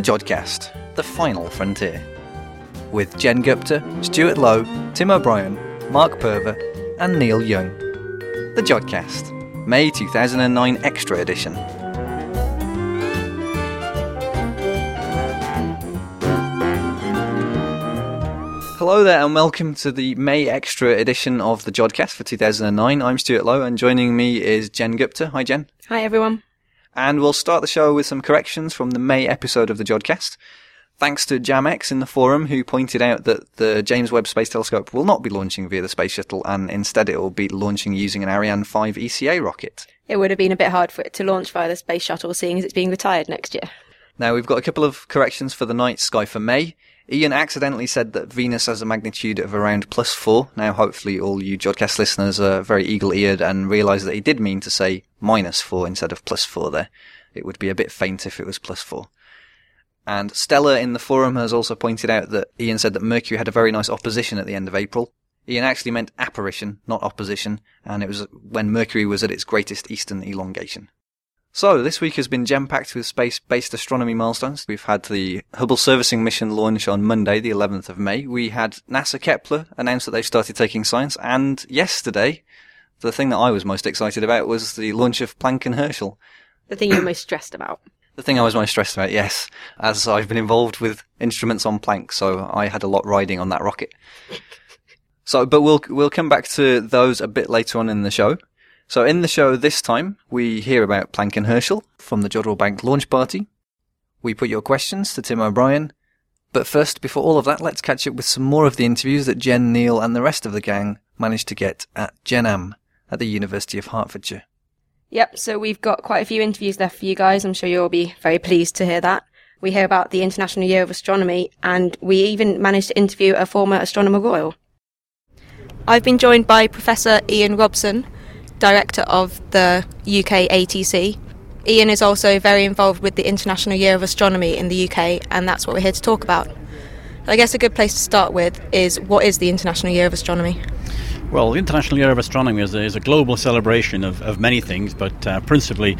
Jodcast, the final frontier. With Jen Gupta, Stuart Lowe, Tim O'Brien, Mark Purver and Neil Young. The Jodcast, May 2009 Extra Edition. Hello there and welcome to the May Extra Edition of the Jodcast for 2009. I'm Stuart Lowe and joining me is Jen Gupta. Hi Jen. Hi everyone. And we'll start the show with some corrections from the May episode of the Jodcast. Thanks to JamX in the forum, who pointed out that the James Webb Space Telescope will not be launching via the Space Shuttle, and instead it will be launching using an Ariane 5 ECA rocket. It would have been a bit hard for it to launch via the Space Shuttle, seeing as it's being retired next year. Now, we've got a couple of corrections for the night sky for May. Ian accidentally said that Venus has a magnitude of around +4. Now, hopefully all you Jodcast listeners are very eagle-eared and realise that he did mean to say -4 instead of +4 there. It would be a bit faint if it was +4. And Stella in the forum has also pointed out that Ian said that Mercury had a very nice opposition at the end of April. Ian actually meant apparition, not opposition, and it was when Mercury was at its greatest eastern elongation. So, this week has been jam-packed with space-based astronomy milestones. We've had the Hubble servicing mission launch on Monday, the 11th of May. We had NASA Kepler announce that they've started taking science, and yesterday, the thing that I was most excited about was the launch of Planck and Herschel. The thing you're most stressed about. The thing I was most stressed about, yes, as I've been involved with instruments on Planck, so I had a lot riding on that rocket. But we'll come back to those a bit later on in the show. So in the show this time, we hear about Planck and Herschel from the Jodrell Bank launch party. We put your questions to Tim O'Brien. But first, before all of that, let's catch up with some more of the interviews that Jen, Neil and the rest of the gang managed to get at GenAm at the University of Hertfordshire. Yep, so we've got quite a few interviews left for you guys. I'm sure you'll be very pleased to hear that. We hear about the International Year of Astronomy, and we even managed to interview a former Astronomer Royal. I've been joined by Professor Ian Robson, Director of the UK ATC. Ian is also very involved with the International Year of Astronomy in the UK, and that's what we're here to talk about. I guess a good place to start with is, what is the International Year of Astronomy? Well, the International Year of Astronomy is a global celebration of many things, but principally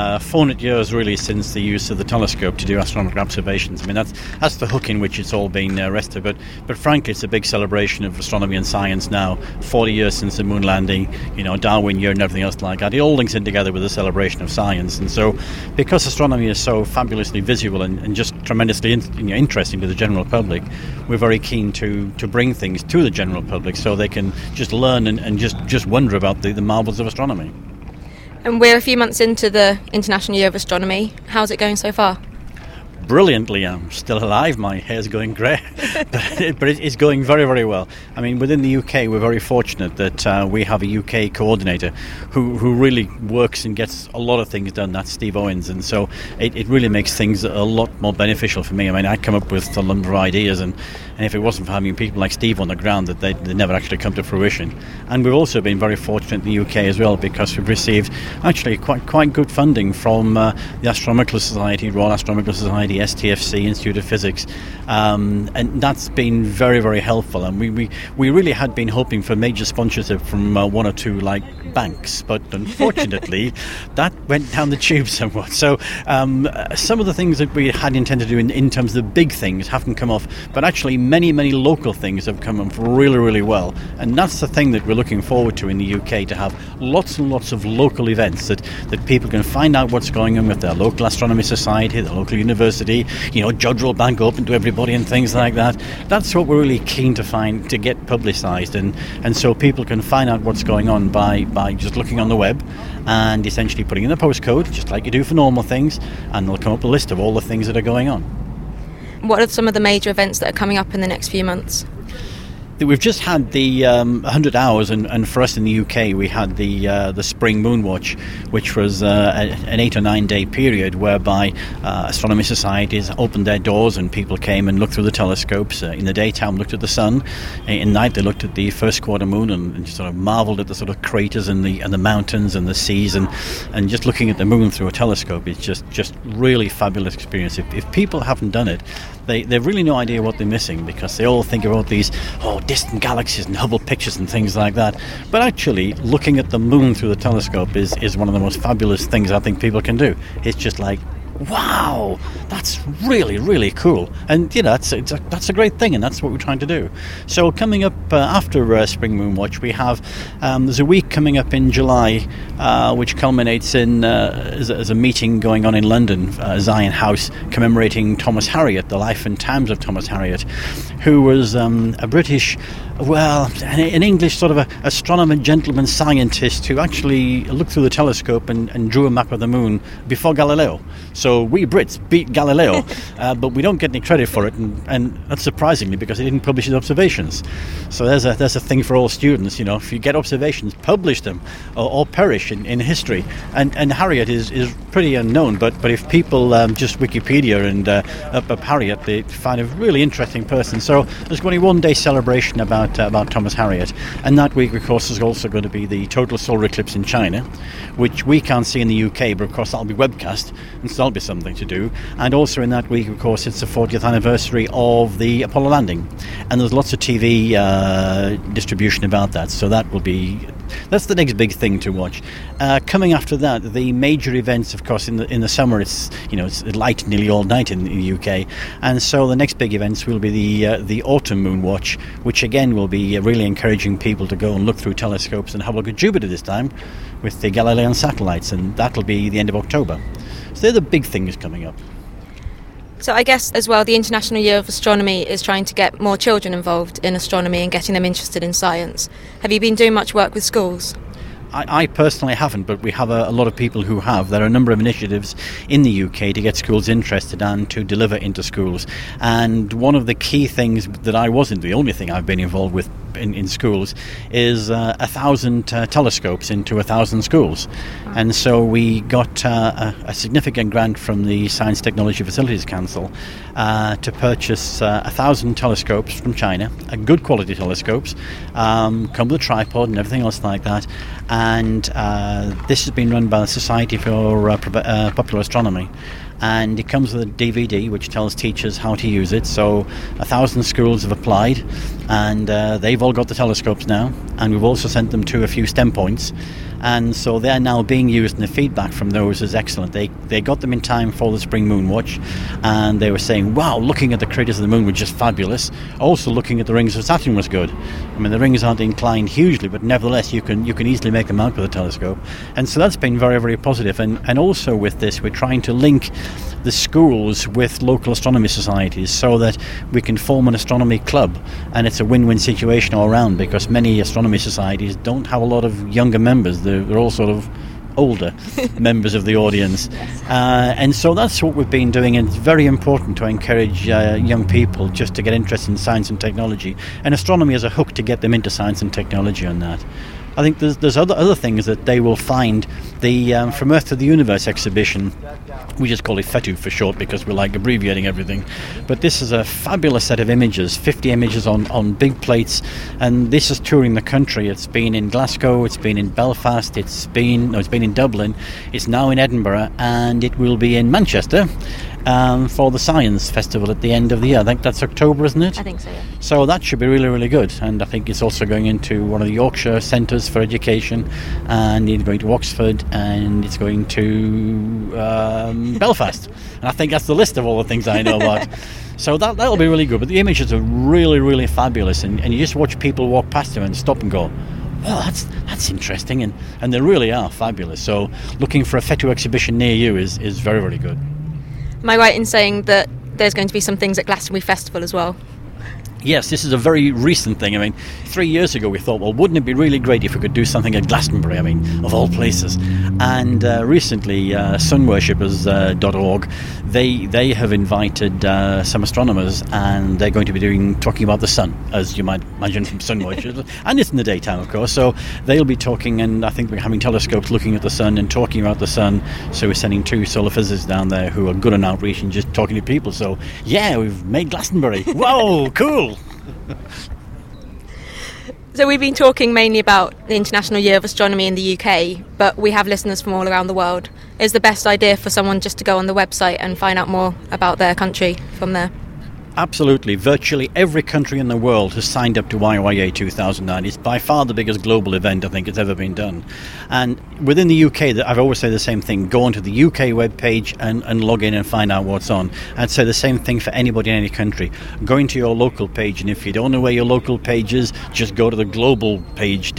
400 years really since the use of the telescope to do astronomical observations. I mean, that's the hook in which it's all been rested, but frankly, it's a big celebration of astronomy and science now. 40 years since the moon landing, Darwin year and everything else like that. It all links in together with the celebration of science, and so because astronomy is so fabulously visual and just tremendously interesting to the general public, we're very keen to bring things to the general public so they can just learn and just wonder about the marvels of astronomy. And we're a few months into the International Year of Astronomy. How's it going so far? Brilliantly. I'm still alive, my hair's going grey, but it's going very, very well. I mean, within the UK, we're very fortunate that we have a UK coordinator who really works and gets a lot of things done. That's Steve Owens, and so it really makes things a lot more beneficial for me. I mean, I come up with a number of ideas, and if it wasn't for having people like Steve on the ground, that they never actually come to fruition. And we've also been very fortunate in the UK as well, because we've received actually quite good funding from the Astronomical Society, Royal Astronomical Society, STFC, Institute of Physics, and that's been very, very helpful. And we really had been hoping for major sponsorship from one or two banks, but unfortunately that went down the tube somewhat. So some of the things that we had intended to do in terms of the big things haven't come off, but actually many local things have come off really, really well. And that's the thing that we're looking forward to in the UK, to have lots and lots of local events that people can find out what's going on with their local astronomy society, their local university, Jodrell Bank open to everybody and things like that. That's what we're really keen to get publicised, and so people can find out what's going on by just looking on the web and essentially putting in the postcode, just like you do for normal things, and they'll come up with a list of all the things that are going on. What are some of the major events that are coming up in the next few months? We've just had the 100 hours, and for us in the UK, we had the Spring Moonwatch, which was an 8 or 9 day period whereby astronomy societies opened their doors and people came and looked through the telescopes. In the daytime, looked at the sun. In night, they looked at the first quarter moon and just sort of marvelled at the sort of craters and the mountains and the seas, and just looking at the moon through a telescope is just really fabulous experience. If people haven't done it, they've really no idea what they're missing, because they all think about these distant galaxies and Hubble pictures and things like that. But actually, looking at the moon through the telescope is one of the most fabulous things I think people can do. It's just like wow, that's really, really cool. And, that's a great thing, and that's what we're trying to do. So coming up after Spring Moon Watch, we have, there's a week coming up in July, which culminates in, as a meeting going on in London, Zion House, commemorating Thomas Harriot, the life and times of Thomas Harriot, who was a British, an English sort of astronomer, gentleman scientist who actually looked through the telescope and drew a map of the moon before Galileo. So we Brits beat Galileo, but we don't get any credit for it, and that's surprisingly because he didn't publish his observations. So there's a thing for all students, if you get observations, publish them or perish in history. And Harriot is pretty unknown, but if people just Wikipedia and up Harriot, they find a really interesting person. So there's going to be one day celebration about Thomas Harriot, and that week, of course, is also going to be the total solar eclipse in China, which we can't see in the UK, but of course that'll be webcast, and so that'll be something to do. And also in that week, of course, it's the 40th anniversary of the Apollo landing, and there's lots of TV distribution about that, so that's the next big thing to watch. Coming after that, the major events, of course, in the summer, it's light nearly all night in the UK, and so the next big events will be the autumn moon watch, which again will be really encouraging people to go and look through telescopes and have a look at Jupiter this time with the Galilean satellites, and that'll be the end of October. So they're the big things coming up. So I guess as well, the International Year of Astronomy is trying to get more children involved in astronomy and getting them interested in science. Have you been doing much work with schools? I personally haven't, but we have a lot of people who have. There are a number of initiatives in the UK to get schools interested and to deliver into schools. And one of the key things that the only thing I've been involved with in schools is 1,000 telescopes into 1,000 schools. And so we got a significant grant from the Science Technology Facilities Council to purchase 1,000 telescopes from China, good quality telescopes, come with a tripod and everything else like that. And this has been run by the Society for Popular Astronomy. And it comes with a DVD which tells teachers how to use it. So 1,000 schools have applied, and they've all got the telescopes now, and we've also sent them to a few STEM points, and so they're now being used, and the feedback from those is excellent. They got them in time for the Spring Moon Watch, and they were saying, wow, looking at the craters of the moon was just fabulous. Also looking at the rings of Saturn was good. I mean, the rings aren't inclined hugely, but nevertheless you can easily make them out with a telescope, and so that's been very, very positive. And also with this, we're trying to link the schools with local astronomy societies so that we can form an astronomy club, and it's a win-win situation all around, because many astronomy societies don't have a lot of younger members. They're all sort of older members of the audience, and so that's what we've been doing, and it's very important to encourage young people just to get interested in science and technology, and astronomy as a hook to get them into science and technology on that. I think there's other things that they will find. The From Earth to the Universe exhibition, we just call it FETU for short because we like abbreviating everything, but this is a fabulous set of images, 50 images on big plates, and this is touring the country. It's been in Glasgow, it's been in Belfast, it's been in Dublin, it's now in Edinburgh, and it will be in Manchester for the Science Festival at the end of the year. I think that's October, isn't it? I think so, yeah. So that should be really, really good, and I think it's also going into one of the Yorkshire centres for education, and it's going to Oxford, and it's going to Belfast, and I think that's the list of all the things I know about. So that'll be really good, but the images are really, really fabulous, and you just watch people walk past them and stop and go, well, that's interesting, and they really are fabulous. So looking for a FETU exhibition near you is very, very good. Am I right in saying that there's going to be some things at Glastonbury Festival as well? Yes, this is a very recent thing. I mean, 3 years ago we thought, well, wouldn't it be really great if we could do something at Glastonbury, I mean, of all places. And recently, sunworshippers.org, they have invited some astronomers, and they're going to be talking about the sun, as you might imagine from sun worshippers. And it's in the daytime, of course, so they'll be talking, and I think we're having telescopes looking at the sun and talking about the sun. So we're sending 2 solar physicists down there who are good on outreach and just talking to people. So, yeah, we've made Glastonbury. Whoa, cool! So we've been talking mainly about the International Year of Astronomy in the UK, but we have listeners from all around the world. Is the best idea for someone just to go on the website and find out more about their country from there? Absolutely. Virtually every country in the world has signed up to IYA 2009. It's by far the biggest global event I think it's ever been done. And within the UK, I've always said the same thing. Go onto the UK webpage and log in and find out what's on. I'd say the same thing for anybody in any country. Go into your local page, and if you don't know where your local page is, just go to the global page,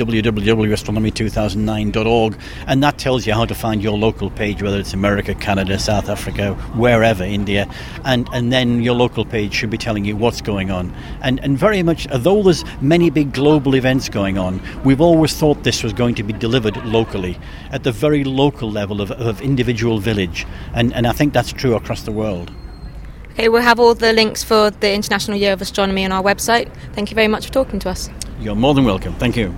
www.astronomy2009.org, and that tells you how to find your local page, whether it's America, Canada, South Africa, wherever, India, and then your local page should be telling you what's going on. And very much, although there's many big global events going on, we've always thought this was going to be delivered locally, at the very local level of individual village. And I think that's true across the world. Okay, we'll have all the links for the International Year of Astronomy on our website. Thank you very much for talking to us. You're more than welcome. Thank you.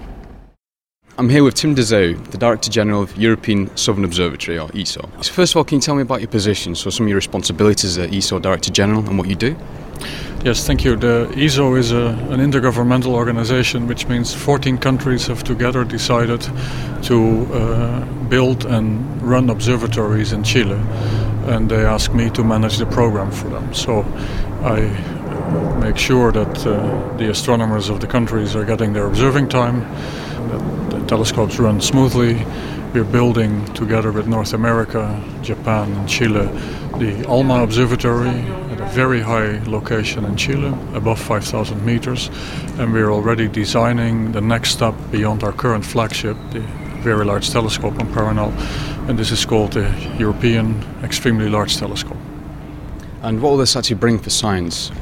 I'm here with Tim de Zeeuw, the Director General of European Southern Observatory, or ESO. So first of all, can you tell me about your position, so some of your responsibilities as ESO Director General and what you do? Yes, thank you. The ESO is an intergovernmental organization, which means 14 countries have together decided to build and run observatories in Chile, and they ask me to manage the program for them. So I make sure that the astronomers of the countries are getting their observing time, that the telescopes run smoothly. We're building, together with North America, Japan and Chile, the ALMA Observatory at a very high location in Chile, above 5,000 meters. And we're already designing the next step beyond our current flagship, the Very Large Telescope in Paranal. And this is called the European Extremely Large Telescope. And what will this actually bring for science?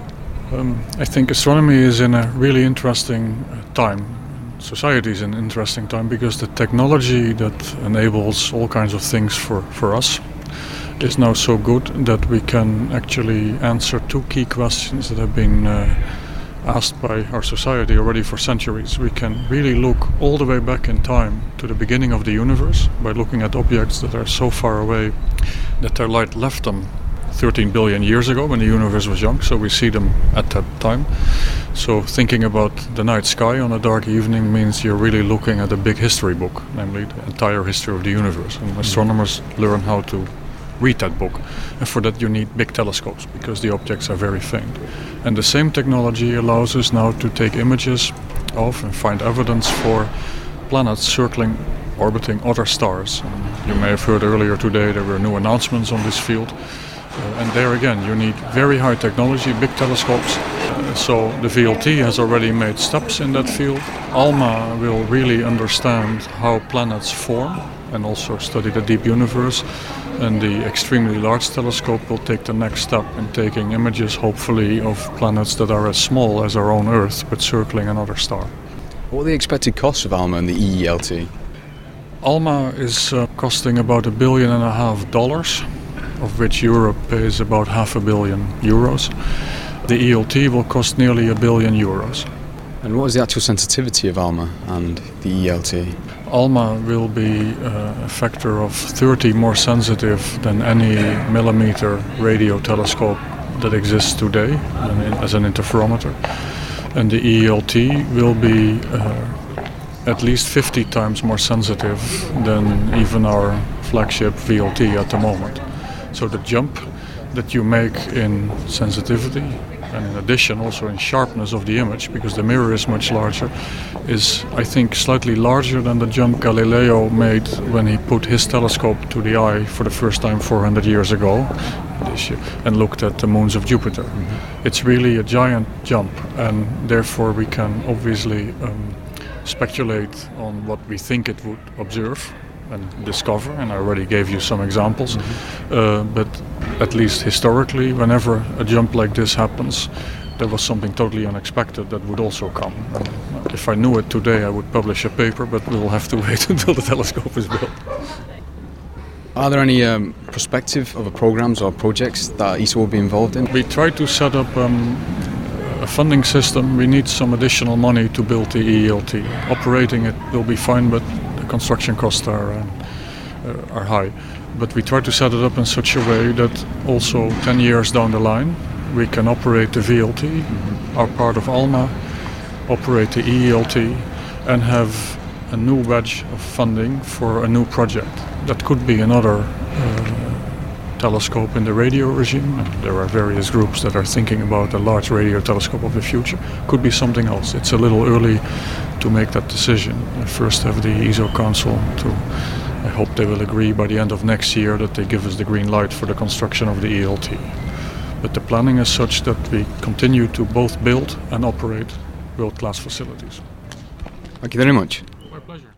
I think astronomy is in a really interesting time. Society is in an interesting time because the technology that enables all kinds of things for us is now so good that we can actually answer two key questions that have been asked by our society already for centuries. We can really look all the way back in time to the beginning of the universe by looking at objects that are so far away that their light left them 13 billion years ago when the universe was young, so we see them at that time. So thinking about the night sky on a dark evening means you're really looking at a big history book, namely the entire history of the universe. And astronomers learn how to read that book. And for that you need big telescopes because the objects are very faint. And the same technology allows us now to take images of and find evidence for planets circling, orbiting other stars. And you may have heard earlier today there were new announcements on this field. And there again, you need very high technology, big telescopes. So the VLT has already made steps in that field. ALMA will really understand how planets form and also study the deep universe. And the Extremely Large Telescope will take the next step in taking images, hopefully, of planets that are as small as our own Earth, but circling another star. What are the expected costs of ALMA and the EELT? ALMA is costing about $1.5 billion, of which Europe pays about €500 million. The ELT will cost nearly €1 billion. And what is the actual sensitivity of ALMA and the ELT? ALMA will be a factor of 30 more sensitive than any millimeter radio telescope that exists today as an interferometer. And the ELT will be at least 50 times more sensitive than even our flagship VLT at the moment. So the jump that you make in sensitivity and in addition also in sharpness of the image, because the mirror is much larger, is I think slightly larger than the jump Galileo made when he put his telescope to the eye for the first time 400 years ago and looked at the moons of Jupiter. Mm-hmm. It's really a giant jump, and therefore we can obviously speculate on what we think it would observe and discover, and I already gave you some examples. Mm-hmm. But at least historically, whenever a jump like this happens, there was something totally unexpected that would also come. If I knew it today, I would publish a paper, but we will have to wait until the telescope is built. Are there any prospective other programs or projects that ESO will be involved in? We try to set up a funding system. We need some additional money to build the EELT. Operating it will be fine, but construction costs are high. But we try to set it up in such a way that also 10 years down the line we can operate the VLT, our part of ALMA, operate the EELT, and have a new batch of funding for a new project. That could be another telescope in the radio regime. And there are various groups that are thinking about a large radio telescope of the future. Could be something else. It's a little early to make that decision. I first have the ESO Council I hope they will agree by the end of next year that they give us the green light for the construction of the ELT. But the planning is such that we continue to both build and operate world-class facilities. Thank you very much. My pleasure.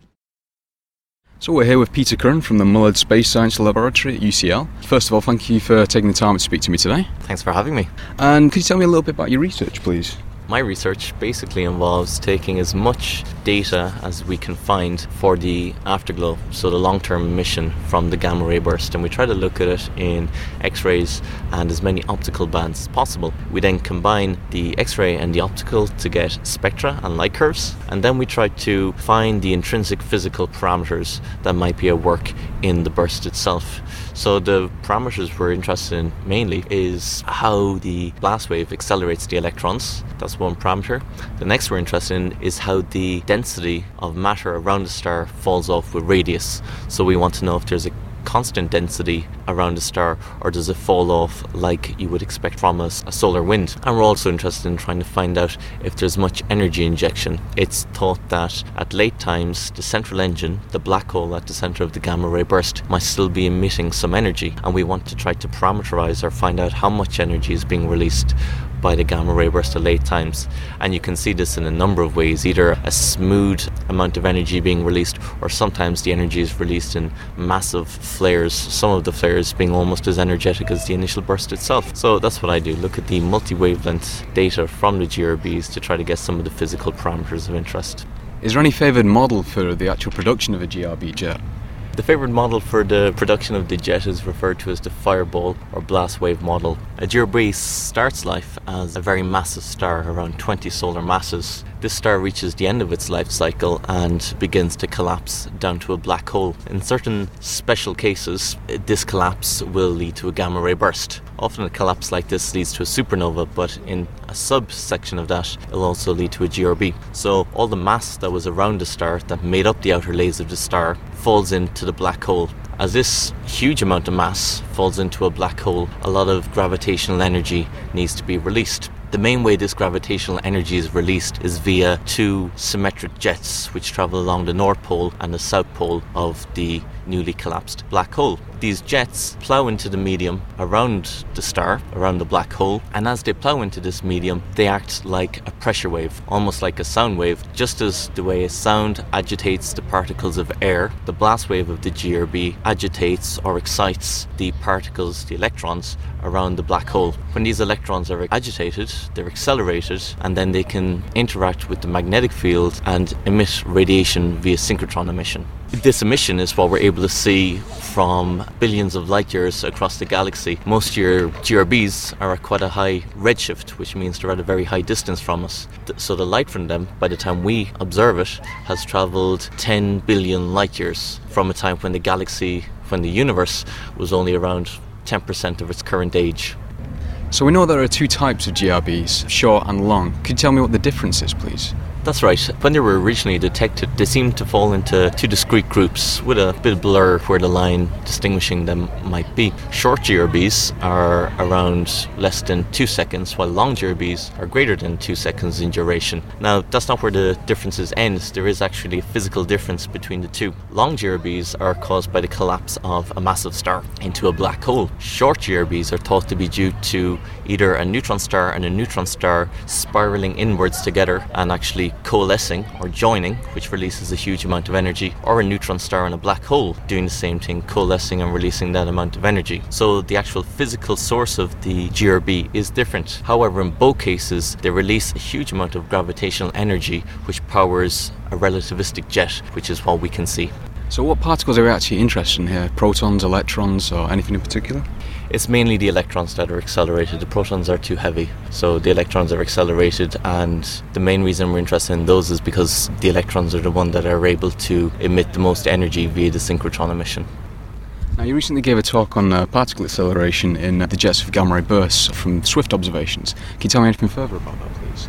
So we're here with Peter Curran from the Mullard Space Science Laboratory at UCL. First of all, thank you for taking the time to speak to me today. Thanks for having me. And could you tell me a little bit about your research, please? My research basically involves taking as much data as we can find for the afterglow, so the long-term emission from the gamma ray burst, and we try to look at it in X-rays and as many optical bands as possible. We then combine the X-ray and the optical to get spectra and light curves, and then we try to find the intrinsic physical parameters that might be at work in the burst itself. So the parameters we're interested in mainly is how the blast wave accelerates the electrons. That's one parameter. The next we're interested in is how the density of matter around the star falls off with radius. So we want to know if there's a constant density around a star, or does it fall off like you would expect from a solar wind. And we're also interested in trying to find out if there's much energy injection. It's thought that at late times the central engine, the black hole at the center of the gamma ray burst, might still be emitting some energy, and we want to try to parameterize or find out how much energy is being released by the gamma ray burst at late times. And you can see this in a number of ways, either a smooth amount of energy being released, or sometimes the energy is released in massive flares, some of the flares being almost as energetic as the initial burst itself. So that's what I do, look at the multi-wavelength data from the GRBs to try to get some of the physical parameters of interest. Is there any favoured model for the actual production of a GRB jet? The favourite model for the production of the jet is referred to as the fireball or blast wave model. A GRB starts life as a very massive star, around 20 solar masses. This star reaches the end of its life cycle and begins to collapse down to a black hole. In certain special cases, this collapse will lead to a gamma ray burst. Often a collapse like this leads to a supernova, but in a subsection of that, it will also lead to a GRB. So all the mass that was around the star, that made up the outer layers of the star, falls into the black hole. As this huge amount of mass falls into a black hole, a lot of gravitational energy needs to be released. The main way this gravitational energy is released is via two symmetric jets which travel along the North Pole and the South Pole of the newly collapsed black hole. These jets plough into the medium around the star, around the black hole, and as they plough into this medium, they act like a pressure wave, almost like a sound wave. Just as the way a sound agitates the particles of air, the blast wave of the GRB agitates or excites the particles, the electrons, around the black hole. When these electrons are agitated, they're accelerated, and then they can interact with the magnetic field and emit radiation via synchrotron emission. This emission is what we're able to see from billions of light years across the galaxy. Most of your GRBs are at quite a high redshift, which means they're at a very high distance from us. So the light from them, by the time we observe it, has travelled 10 billion light years from a time when the universe was only around 10% of its current age. So we know there are two types of GRBs, short and long. Could you tell me what the difference is, please? That's right. When they were originally detected, they seemed to fall into two discrete groups with a bit of blur where the line distinguishing them might be. Short GRBs are around less than 2 seconds, while long GRBs are greater than 2 seconds in duration. Now, that's not where the differences end. There is actually a physical difference between the two. Long GRBs are caused by the collapse of a massive star into a black hole. Short GRBs are thought to be due to either a neutron star and a neutron star spiraling inwards together and actually coalescing or joining, which releases a huge amount of energy, or a neutron star and a black hole doing the same thing, coalescing and releasing that amount of energy. So the actual physical source of the GRB is different. However, in both cases, they release a huge amount of gravitational energy which powers a relativistic jet, which is what we can see. So what particles are we actually interested in here? Protons, electrons, or anything in particular? It's mainly the electrons that are accelerated. The protons are too heavy, so the electrons are accelerated, and the main reason we're interested in those is because the electrons are the ones that are able to emit the most energy via the synchrotron emission. Now, you recently gave a talk on particle acceleration in the jets of gamma ray bursts from Swift observations. Can you tell me anything further about that, please?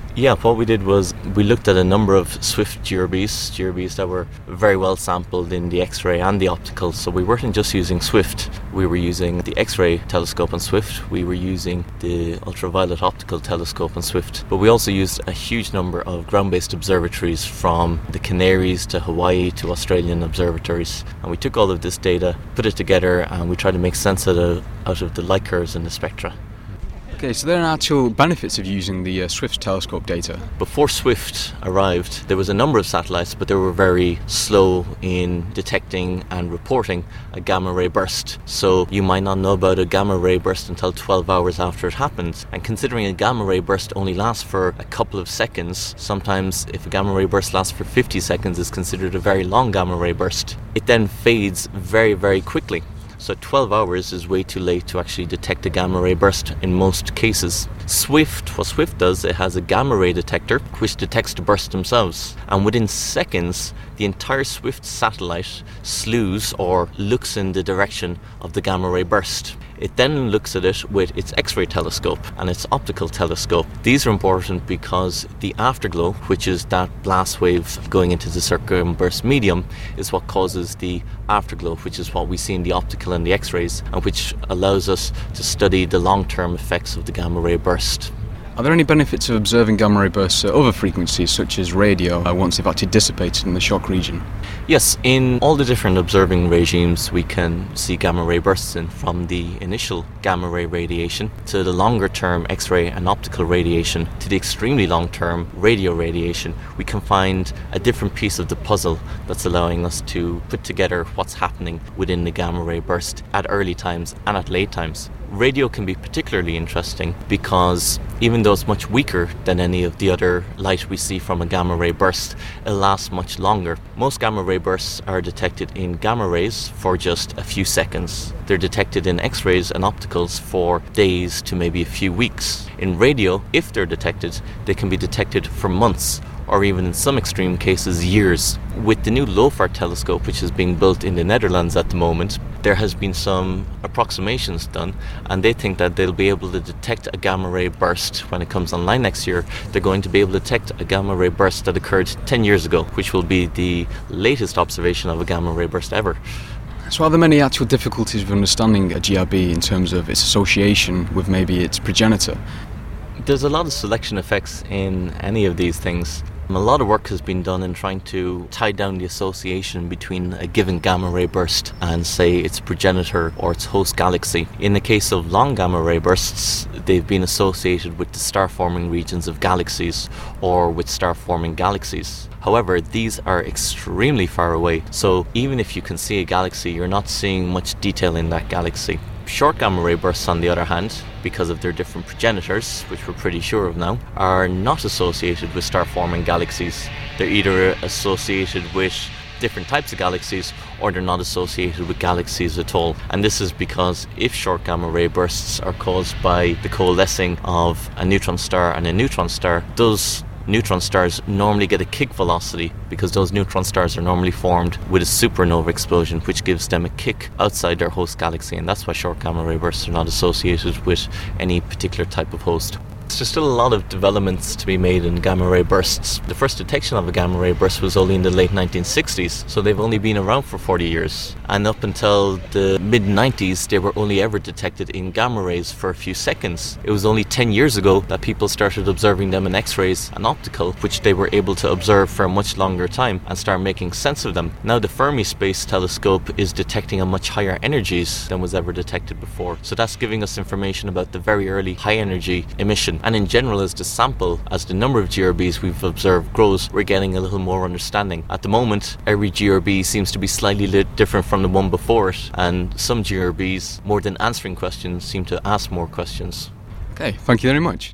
Yeah, what we did was we looked at a number of Swift GRBs that were very well sampled in the X-ray and the optical. So we weren't just using Swift, we were using the X-ray telescope on Swift, we were using the ultraviolet optical telescope on Swift, but we also used a huge number of ground-based observatories from the Canaries to Hawaii to Australian observatories. And we took all of this data, put it together, and we tried to make sense out of the light curves in the spectra. Okay, so there are actual benefits of using the Swift telescope data. Before Swift arrived, there was a number of satellites, but they were very slow in detecting and reporting a gamma ray burst. So you might not know about a gamma ray burst until 12 hours after it happens. And considering a gamma ray burst only lasts for a couple of seconds, sometimes if a gamma ray burst lasts for 50 seconds, it's considered a very long gamma ray burst. It then fades very, very quickly. So 12 hours is way too late to actually detect a gamma ray burst in most cases. What Swift does, it has a gamma ray detector which detects the bursts themselves. And within seconds, the entire Swift satellite slews or looks in the direction of the gamma ray burst. It then looks at it with its X-ray telescope and its optical telescope. These are important because the afterglow, which is that blast wave going into the circumburst medium, is what causes the afterglow, which is what we see in the optical and the X-rays, and which allows us to study the long-term effects of the gamma ray burst. Are there any benefits of observing gamma ray bursts at other frequencies, such as radio, once they've actually dissipated in the shock region? Yes, in all the different observing regimes we can see gamma ray bursts in, from the initial gamma ray radiation to the longer term X-ray and optical radiation to the extremely long term radio radiation. We can find a different piece of the puzzle that's allowing us to put together what's happening within the gamma ray burst at early times and at late times. Radio can be particularly interesting because even though it's much weaker than any of the other light we see from a gamma ray burst, it lasts much longer. Most gamma ray bursts are detected in gamma rays for just a few seconds. They're detected in X-rays and opticals for days to maybe a few weeks. In radio, if they're detected, they can be detected for months, or even in some extreme cases, years. With the new LOFAR telescope, which is being built in the Netherlands at the moment, there has been some approximations done, and they think that they'll be able to detect a gamma ray burst when it comes online next year. They're going to be able to detect a gamma ray burst that occurred 10 years ago, which will be the latest observation of a gamma ray burst ever. So are there many actual difficulties with understanding a GRB in terms of its association with maybe its progenitor? There's a lot of selection effects in any of these things. A lot of work has been done in trying to tie down the association between a given gamma ray burst and, say, its progenitor or its host galaxy. In the case of long gamma ray bursts, they've been associated with the star-forming regions of galaxies or with star-forming galaxies. However, these are extremely far away, so even if you can see a galaxy, you're not seeing much detail in that galaxy. Short gamma ray bursts, on the other hand, because of their different progenitors, which we're pretty sure of now, are not associated with star-forming galaxies. They're either associated with different types of galaxies, or they're not associated with galaxies at all. And this is because if short gamma ray bursts are caused by the coalescing of a neutron star and a neutron star, those neutron stars normally get a kick velocity because those neutron stars are normally formed with a supernova explosion, which gives them a kick outside their host galaxy, and that's why short gamma ray bursts are not associated with any particular type of host. There's still a lot of developments to be made in gamma ray bursts. The first detection of a gamma ray burst was only in the late 1960s, so they've only been around for 40 years. And up until the mid-90s, they were only ever detected in gamma rays for a few seconds. It was only 10 years ago that people started observing them in X-rays and optical, which they were able to observe for a much longer time and start making sense of them. Now the Fermi Space Telescope is detecting a much higher energies than was ever detected before. So that's giving us information about the very early high energy emission. And in general, as the number of GRBs we've observed grows, we're getting a little more understanding. At the moment, every GRB seems to be slightly different from the one before it, and some GRBs, more than answering questions, seem to ask more questions. Okay, thank you very much.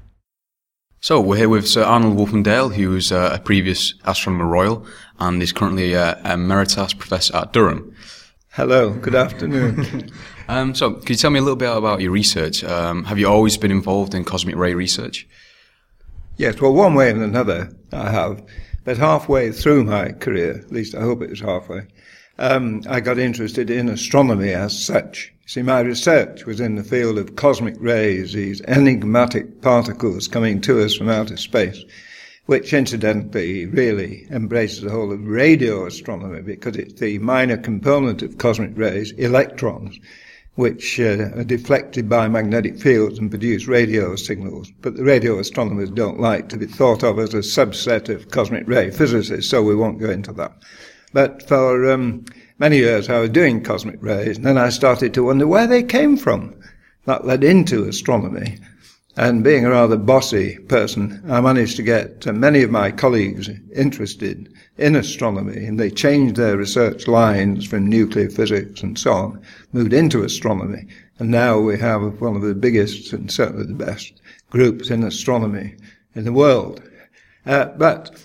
So we're here with Sir Arnold Wolfendale, who is a previous Astronomer Royal and is currently a Emeritus Professor at Durham. Hello, good afternoon. So, could you tell me a little bit about your research? Have you always been involved in cosmic ray research? Yes, well, one way and another I have. But halfway through my career, at least I hope it was halfway, I got interested in astronomy as such. See, my research was in the field of cosmic rays, these enigmatic particles coming to us from outer space, which incidentally really embraces the whole of radio astronomy, because it's the minor component of cosmic rays, electrons, which are deflected by magnetic fields and produce radio signals. But the radio astronomers don't like to be thought of as a subset of cosmic ray physicists, so we won't go into that. But for many years I was doing cosmic rays, and then I started to wonder where they came from. That led into astronomy. And being a rather bossy person, I managed to get many of my colleagues interested in astronomy, and they changed their research lines from nuclear physics and so on, moved into astronomy, and now we have one of the biggest and certainly the best groups in astronomy in the world. But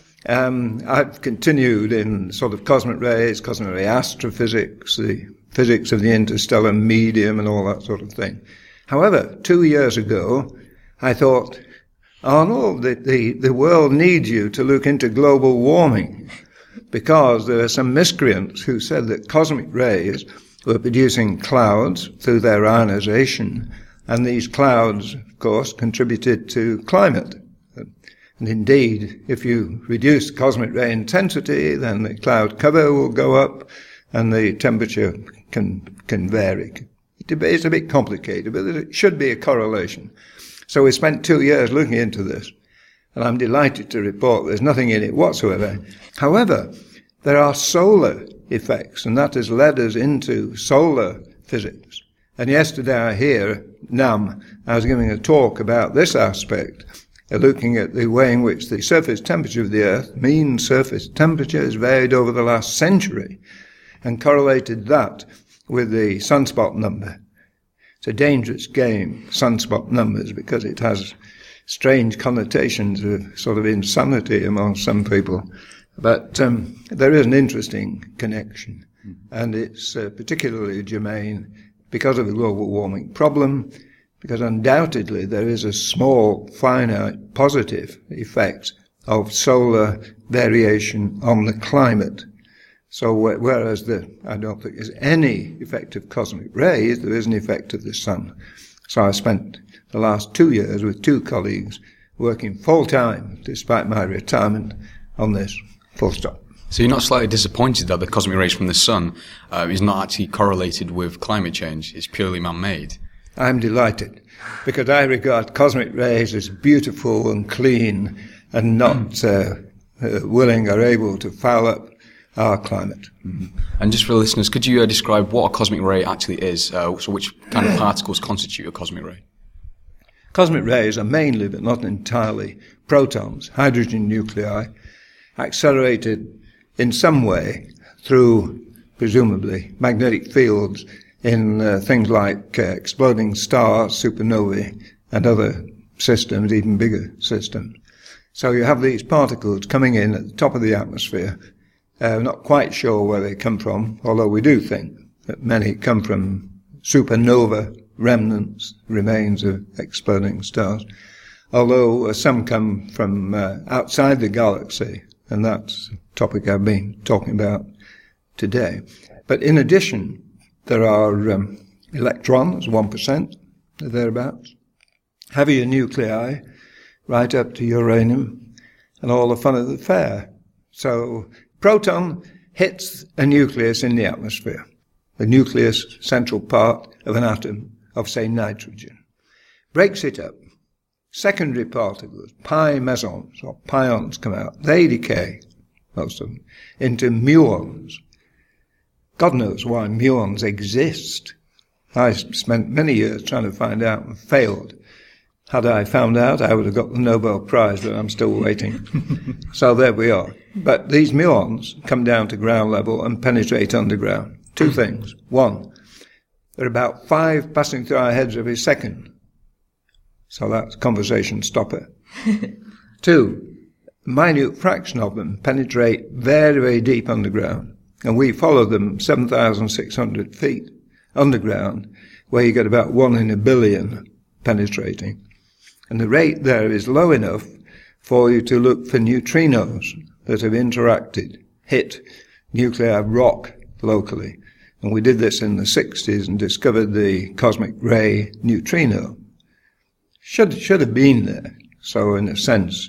I've continued in sort of cosmic ray astrophysics, the physics of the interstellar medium and all that sort of thing. However, 2 years ago, I thought, Arnold, the world needs you to look into global warming, because there are some miscreants who said that cosmic rays were producing clouds through their ionization, and these clouds, of course, contributed to climate. And indeed, if you reduce cosmic ray intensity, then the cloud cover will go up and the temperature can vary. It's a bit complicated, but there should be a correlation. So we spent 2 years looking into this, and I'm delighted to report there's nothing in it whatsoever. However, there are solar effects, and that has led us into solar physics. And yesterday here at NAM, I was giving a talk about this aspect, looking at the way in which the surface temperature of the Earth, mean surface temperature, has varied over the last century, and correlated that with the sunspot number. It's a dangerous game, sunspot numbers, because it has strange connotations of sort of insanity among some people. But there is an interesting connection, and it's particularly germane because of the global warming problem, because undoubtedly there is a small, finite, positive effect of solar variation on the climate. So whereas I don't think there's any effect of cosmic rays, there is an effect of the sun. So I spent the last 2 years with 2 colleagues working full-time, despite my retirement, on this, full stop. So you're not slightly disappointed that the cosmic rays from the sun is not actually correlated with climate change? It's purely man-made? I'm delighted, because I regard cosmic rays as beautiful and clean and not willing or able to foul up our climate. And just for the listeners, could you describe what a cosmic ray actually is? So which kind of particles constitute a cosmic ray? Cosmic rays are mainly, but not entirely, protons, hydrogen nuclei, accelerated in some way through, presumably, magnetic fields in things like exploding stars, supernovae, and other systems, even bigger systems. So you have these particles coming in at the top of the atmosphere. We're not quite sure where they come from, although we do think that many come from supernova remnants, remains of exploding stars, although some come from outside the galaxy, and that's a topic I've been talking about today. But in addition, there are electrons, 1%, or thereabouts, heavier nuclei, right up to uranium, and all the fun of the fair. So proton hits a nucleus in the atmosphere, the nucleus, central part of an atom of, say, nitrogen, breaks it up. Secondary particles, pi mesons, or pions, come out. They decay, most of them, into muons. God knows why muons exist. I spent many years trying to find out and failed. Had I found out, I would have got the Nobel Prize, but I'm still waiting. So there we are. But these muons come down to ground level and penetrate underground. 2 things. 1, there are about 5 passing through our heads every second. So that's a conversation stopper. 2, a minute fraction of them penetrate very, very deep underground. And we follow them 7,600 feet underground, where you get about 1 in a billion penetrating. And the rate there is low enough for you to look for neutrinos that have interacted, hit nuclear rock locally, And we did this in the 60s and discovered the cosmic ray neutrino. Should have been there. So in a sense,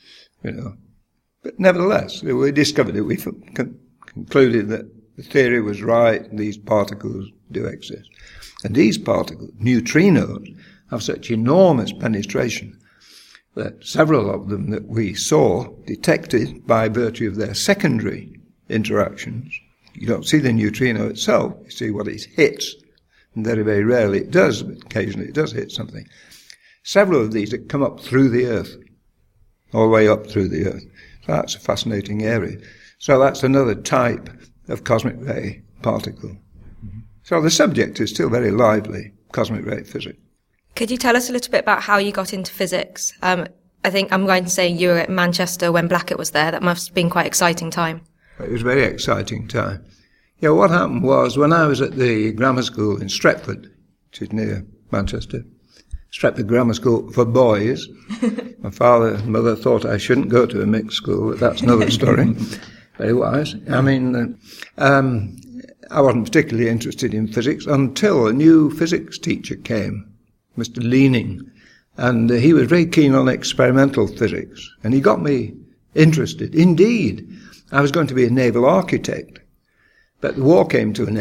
but nevertheless, we discovered it. We concluded that the theory was right, and these particles do exist. And these particles, neutrinos, have such enormous penetration that several of them that we saw detected by virtue of their secondary interactions. You don't see the neutrino itself, you see what it hits, and very, very rarely it does, but occasionally it does hit something. Several of these that come up through the Earth, all the way up through the Earth. So that's a fascinating area. So that's another type of cosmic ray particle. So the subject is still very lively, cosmic ray physics. Could you tell us a little bit about how you got into physics? I think I'm going to say you were at Manchester when Blackett was there. That must have been quite an exciting time. It was a very exciting time. Yeah, what happened was when I was at the grammar school in Stretford, which is near Manchester, Stretford Grammar School for boys. My father and mother thought I shouldn't go to a mixed school, but that's another story. Very wise. I mean, I wasn't particularly interested in physics until a new physics teacher came, Mr. Leaning, and he was very keen on experimental physics, and he got me interested. Indeed, I was going to be a naval architect, but the war came to an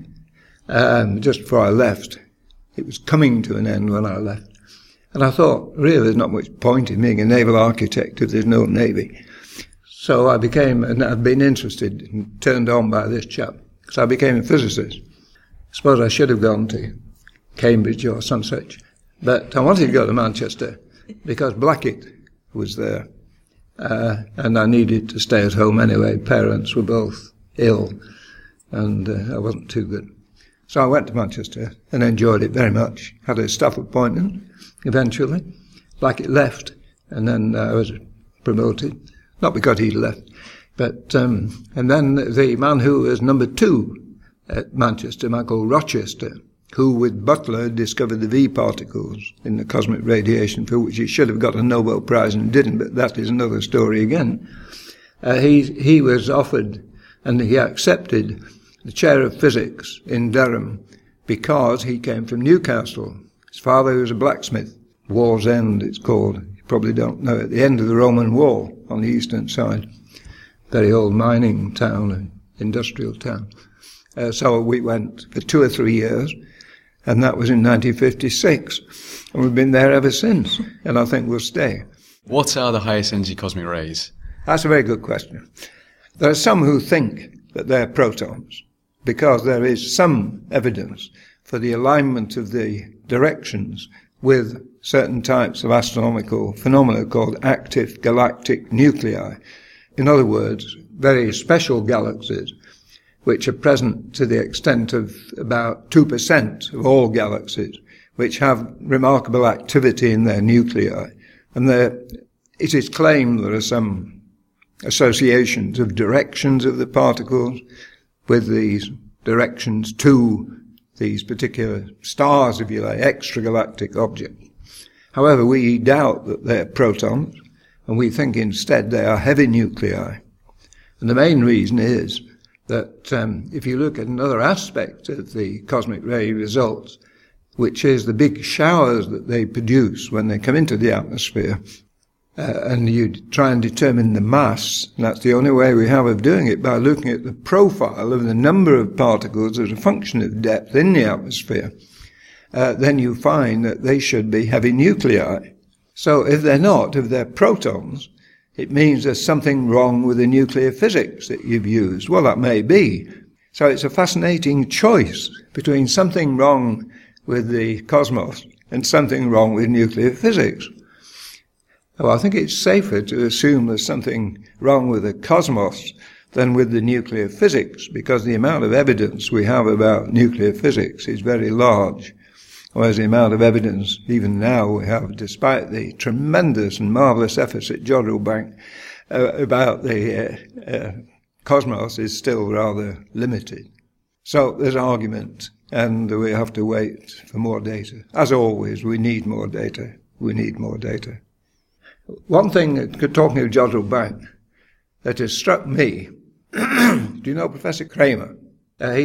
end just before I left. It was coming to an end when I left. And I thought, really, there's not much point in being a naval architect if there's no navy. So I became, and I've been interested and turned on by this chap. So I became a physicist. I suppose I should have gone to Cambridge or some such. But I wanted to go to Manchester because Blackett was there. And I needed to stay at home anyway. Parents were both ill, and I wasn't too good. So I went to Manchester and enjoyed it very much. Had a staff appointment eventually. Blackett left, and then I was promoted. Not because he left, but and then the man who was number 2 at Manchester, Michael Rochester, who with Butler discovered the V particles in the cosmic radiation, for which he should have got a Nobel Prize and didn't, but that is another story again. He was offered, and he accepted, the chair of physics in Durham because he came from Newcastle. His father was a blacksmith, Wall's End it's called. You probably don't know, at the end of the Roman Wall on the eastern side. Very old mining town, an industrial town. So we went for 2 or 3 years, and that was in 1956. And we've been there ever since, and I think we'll stay. What are the highest energy cosmic rays? That's a very good question. There are some who think that they're protons, because there is some evidence for the alignment of the directions with certain types of astronomical phenomena called active galactic nuclei. In other words, very special galaxies, which are present to the extent of about 2% of all galaxies, which have remarkable activity in their nuclei. And it is claimed there are some associations of directions of the particles with these directions to these particular stars, if you like, extragalactic objects. However, we doubt that they're protons, and we think instead they are heavy nuclei. And the main reason is that if you look at another aspect of the cosmic ray results, which is the big showers that they produce when they come into the atmosphere, and you try and determine the mass, and that's the only way we have of doing it, by looking at the profile of the number of particles as a function of depth in the atmosphere, then you find that they should be heavy nuclei. So if they're not, if they're protons, it means there's something wrong with the nuclear physics that you've used. Well, that may be. So it's a fascinating choice between something wrong with the cosmos and something wrong with nuclear physics. Well, I think it's safer to assume there's something wrong with the cosmos than with the nuclear physics, because the amount of evidence we have about nuclear physics is very large, whereas the amount of evidence even now we have, despite the tremendous and marvellous efforts at Jodrell Bank about the cosmos, is still rather limited. So there's an argument, and we have to wait for more data. As always, we need more data. We need more data. One thing, talking of Jodrell Bank, that has struck me, do you know Professor Kramer? He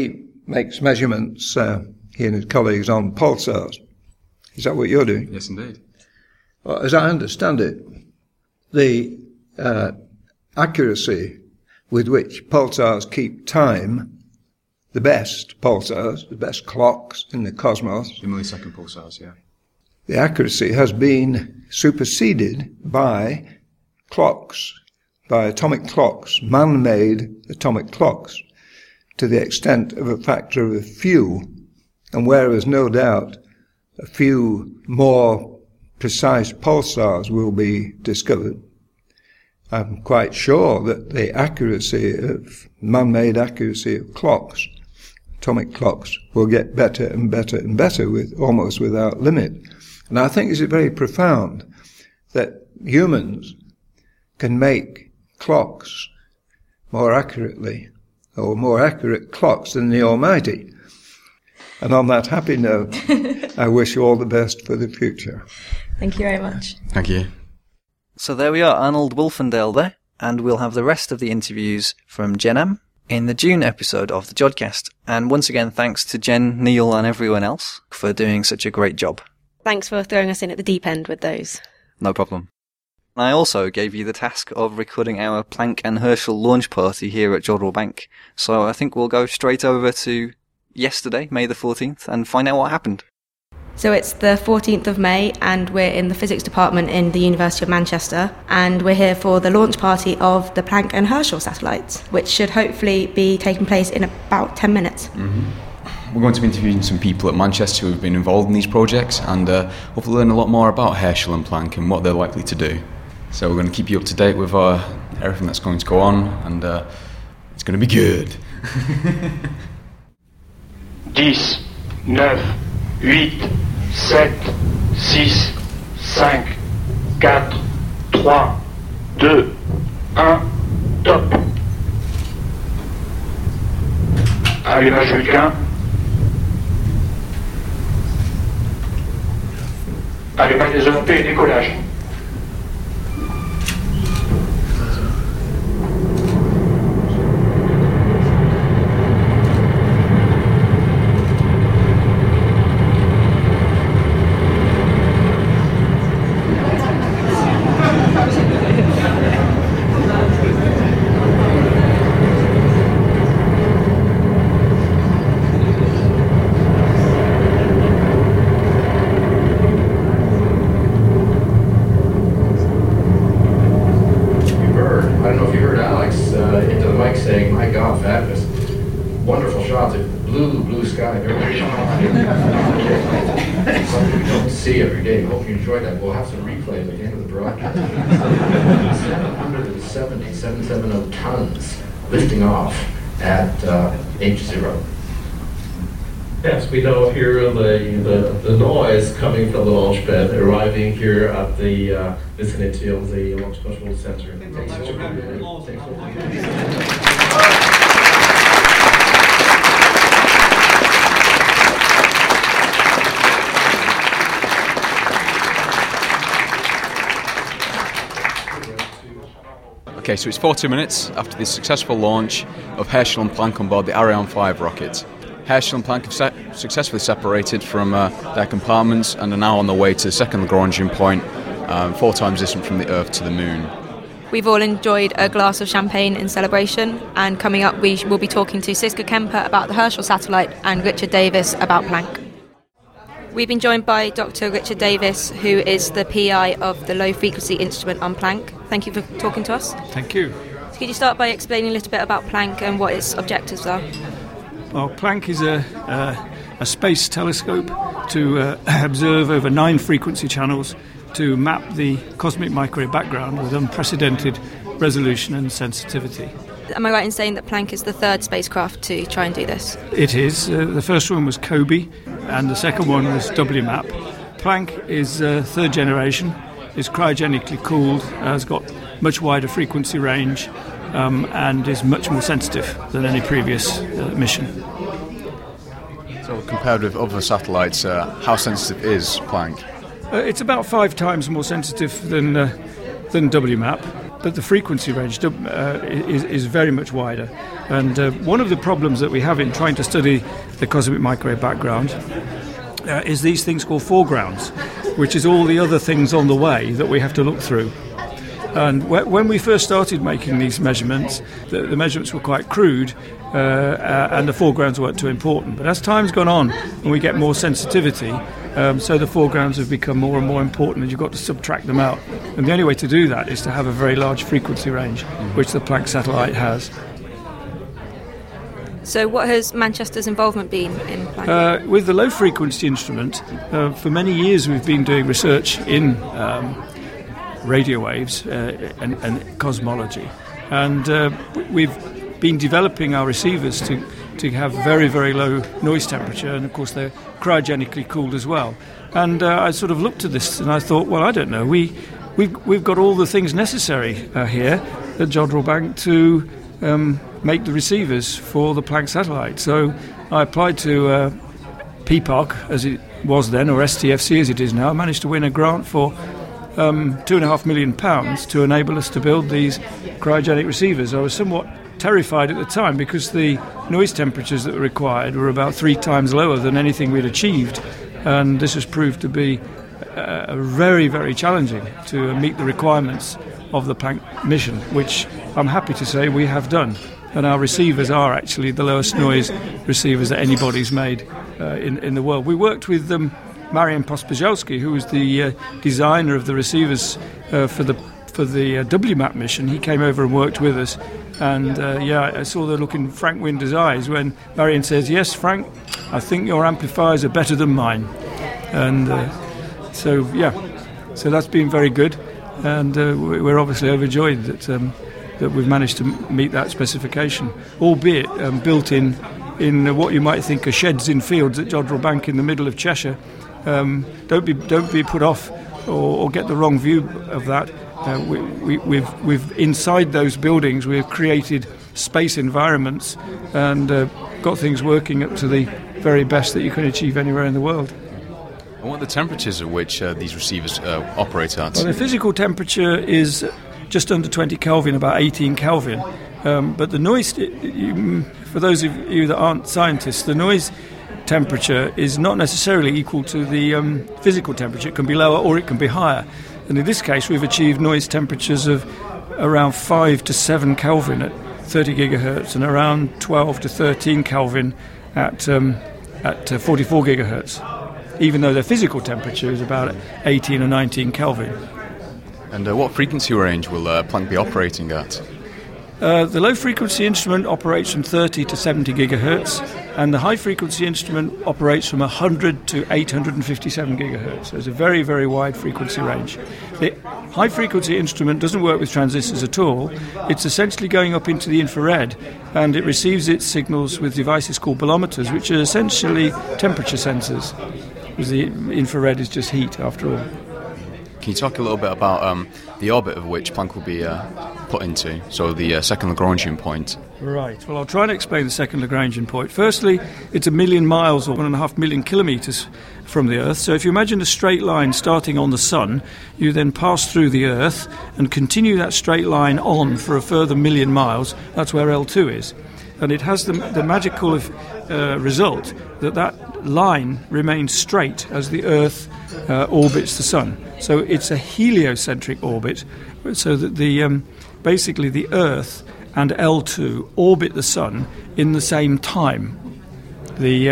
makes measurements, he and his colleagues, on pulsars. Is that what you're doing? Yes, indeed. Well, as I understand it, the accuracy with which pulsars keep time, the best pulsars, the best clocks in the cosmos, The millisecond pulsars, yeah. the accuracy has been superseded by clocks, by atomic clocks, man-made atomic clocks, to the extent of a factor of a few. And whereas no doubt a few more precise pulsars will be discovered, I'm quite sure that the accuracy of, man-made accuracy of clocks, atomic clocks, will get better and better and better, with almost without limit. And I think this is very profound, that humans can make clocks more accurately, or more accurate clocks than the Almighty. And on that happy note, I wish you all the best for the future. Thank you very much. Thank you. So there we are, Arnold Wolfendale there, and we'll have the rest of the interviews from Jen in the June episode of the Jodcast. And once again, thanks to Jen, Neil and everyone else for doing such a great job. Thanks for throwing us in at the deep end with those. No problem. I also gave you the task of recording our Planck and Herschel launch party here at Jodrell Bank, so I think we'll go straight over to yesterday, May the 14th, and find out what happened. So it's the 14th of May and we're in the physics department in the University of Manchester, and we're here for the launch party of the Planck and Herschel satellites, which should hopefully be taking place in about 10 minutes. We're going to be interviewing some people at Manchester who have been involved in these projects and hopefully learn a lot more about Herschel and Planck and what they're likely to do. So we're going to keep you up to date with everything that's going to go on, and it's going to be good. 10, 9, 8, 7, 6, 5, 4, 3, 2, 1, top. Allumage Vulcain. Allumage des EMP et décollage. We'll have some replays at the end of the broadcast. 770 tons lifting off at H0. Yes, we know here the noise coming from the launch pad arriving here at the vicinity of the Launch Control Center. Okay, so it's 42 minutes after the successful launch of Herschel and Planck on board the Ariane 5 rocket. Herschel and Planck have successfully separated from their compartments and are now on the way to the second Lagrangian point, 4 times distant from the Earth to the Moon. We've all enjoyed a glass of champagne in celebration, and coming up we will be talking to Siska Kemper about the Herschel satellite and Richard Davis about Planck. We've been joined by Dr. Richard Davis, who is the PI of the low-frequency instrument on Planck. Thank you for talking to us. Thank you. So could you start by explaining a little bit about Planck and what its objectives are? Well, Planck is a space telescope to observe over 9 frequency channels to map the cosmic microwave background with unprecedented resolution and sensitivity. Am I right in saying that Planck is the third spacecraft to try and do this? It is. The first one was COBE and the second one was WMAP. Planck is third generation, is cryogenically cooled, has got much wider frequency range and is much more sensitive than any previous mission. So compared with other satellites, how sensitive is Planck? It's about 5 times more sensitive than WMAP. but the frequency range is very much wider. And one of the problems that we have in trying to study the cosmic microwave background is these things called foregrounds, which is all the other things on the way that we have to look through. And when we first started making these measurements, the measurements were quite crude, and the foregrounds weren't too important. But as time's gone on and we get more sensitivity, so the foregrounds have become more and more important, and you've got to subtract them out. And the only way to do that is to have a very large frequency range, which the Planck satellite has. So what has Manchester's involvement been in Planck? With the low-frequency instrument, for many years we've been doing research in radio waves and cosmology. And we've been developing our receivers to have very, very low noise temperature, and of course they're cryogenically cooled as well. And I sort of looked at this and I thought, well, I don't know, we've got all the things necessary here at Jodrell Bank to make the receivers for the Planck satellite. So I applied to PPARC, as it was then, or STFC as it is now. I managed to win a grant for £2.5 million to enable us to build these cryogenic receivers. I was somewhat terrified at the time because the noise temperatures that were required were about 3 times lower than anything we'd achieved, and this has proved to be very, very challenging to meet the requirements of the Planck mission, which I'm happy to say we have done. And our receivers are actually the lowest noise receivers that anybody's made in the world. We worked with Marian Pospieszalski, who was the designer of the receivers for the WMAP mission. He came over and worked with us, and I saw the look in Frank Winder's eyes when Marian says, "Yes, Frank, I think your amplifiers are better than mine." And so that's been very good, and we're obviously overjoyed that we've managed to meet that specification, albeit built in what you might think are sheds in fields at Jodrell Bank in the middle of Cheshire. Don't be put off or get the wrong view of that. We've inside those buildings we've created space environments and got things working up to the very best that you can achieve anywhere in the world. And what are the temperatures at which these receivers operate at? Well, the physical temperature is just under 20 Kelvin, about 18 Kelvin. But the noise, for those of you that aren't scientists, the noise temperature is not necessarily equal to the physical temperature. It can be lower or it can be higher. And in this case, we've achieved noise temperatures of around 5 to 7 Kelvin at 30 gigahertz and around 12 to 13 Kelvin at 44 gigahertz, even though their physical temperature is about 18 or 19 Kelvin. And what frequency range will Planck be operating at? The low-frequency instrument operates from 30 to 70 gigahertz, and the high-frequency instrument operates from 100 to 857 gigahertz. So it's a very, very wide frequency range. The high-frequency instrument doesn't work with transistors at all. It's essentially going up into the infrared, and it receives its signals with devices called bolometers, which are essentially temperature sensors, because the infrared is just heat, after all. Can you talk a little bit about the orbit of which Planck will be put into, so the second Lagrangian point? Right, well, I'll try and explain the second Lagrangian point. Firstly, it's 1 million miles or 1.5 million kilometres from the Earth. So if you imagine a straight line starting on the Sun, you then pass through the Earth and continue that straight line on for a further 1 million miles. That's where L2 is. And it has the magical result that line remains straight as the Earth orbits the Sun. So it's a heliocentric orbit, so that basically the Earth and L2 orbit the Sun in the same time. The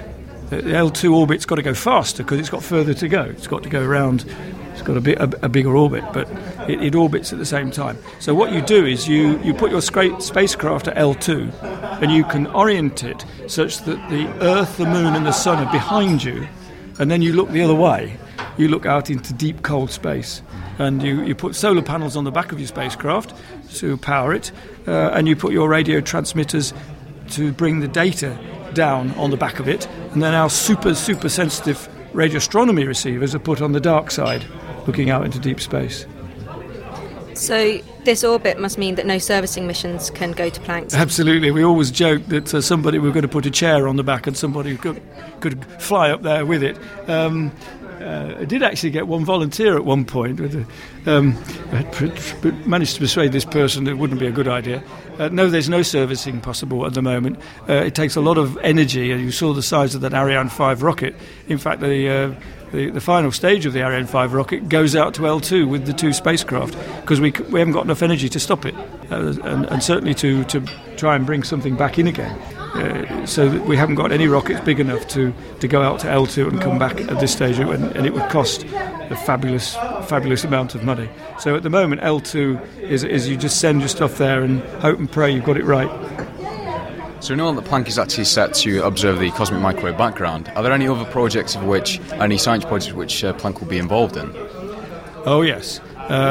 L2 orbit's got to go faster because it's got further to go. It's got to go around. It's got a bigger orbit, but it orbits at the same time. So what you do is you put your spacecraft at L2, and you can orient it such that the Earth, the Moon, and the Sun are behind you, and then you look the other way. You look out into deep, cold space, and you put solar panels on the back of your spacecraft to power it, and you put your radio transmitters to bring the data down on the back of it, and then our super sensitive radio astronomy receivers are put on the dark side, looking out into deep space. So this orbit must mean that no servicing missions can go to Planck. Absolutely. We always joke that we were going to put a chair on the back and somebody could fly up there with it. I did actually get one volunteer at one point. I managed to persuade this person that it wouldn't be a good idea. No, there's no servicing possible at the moment. It takes a lot of energy, and you saw the size of that Ariane 5 rocket. In fact, the final stage of the Ariane 5 rocket goes out to L2 with the 2 spacecraft, because we haven't got enough energy to stop it, and certainly to try and bring something back in again. So that we haven't got any rockets big enough to go out to L2 and come back at this stage, and it would cost a fabulous amount of money. So at the moment, L2 is you just send your stuff there and hope and pray you've got it right. So we know that Planck is actually set to observe the cosmic microwave background. Are there any other projects any science projects which Planck will be involved in? Oh yes.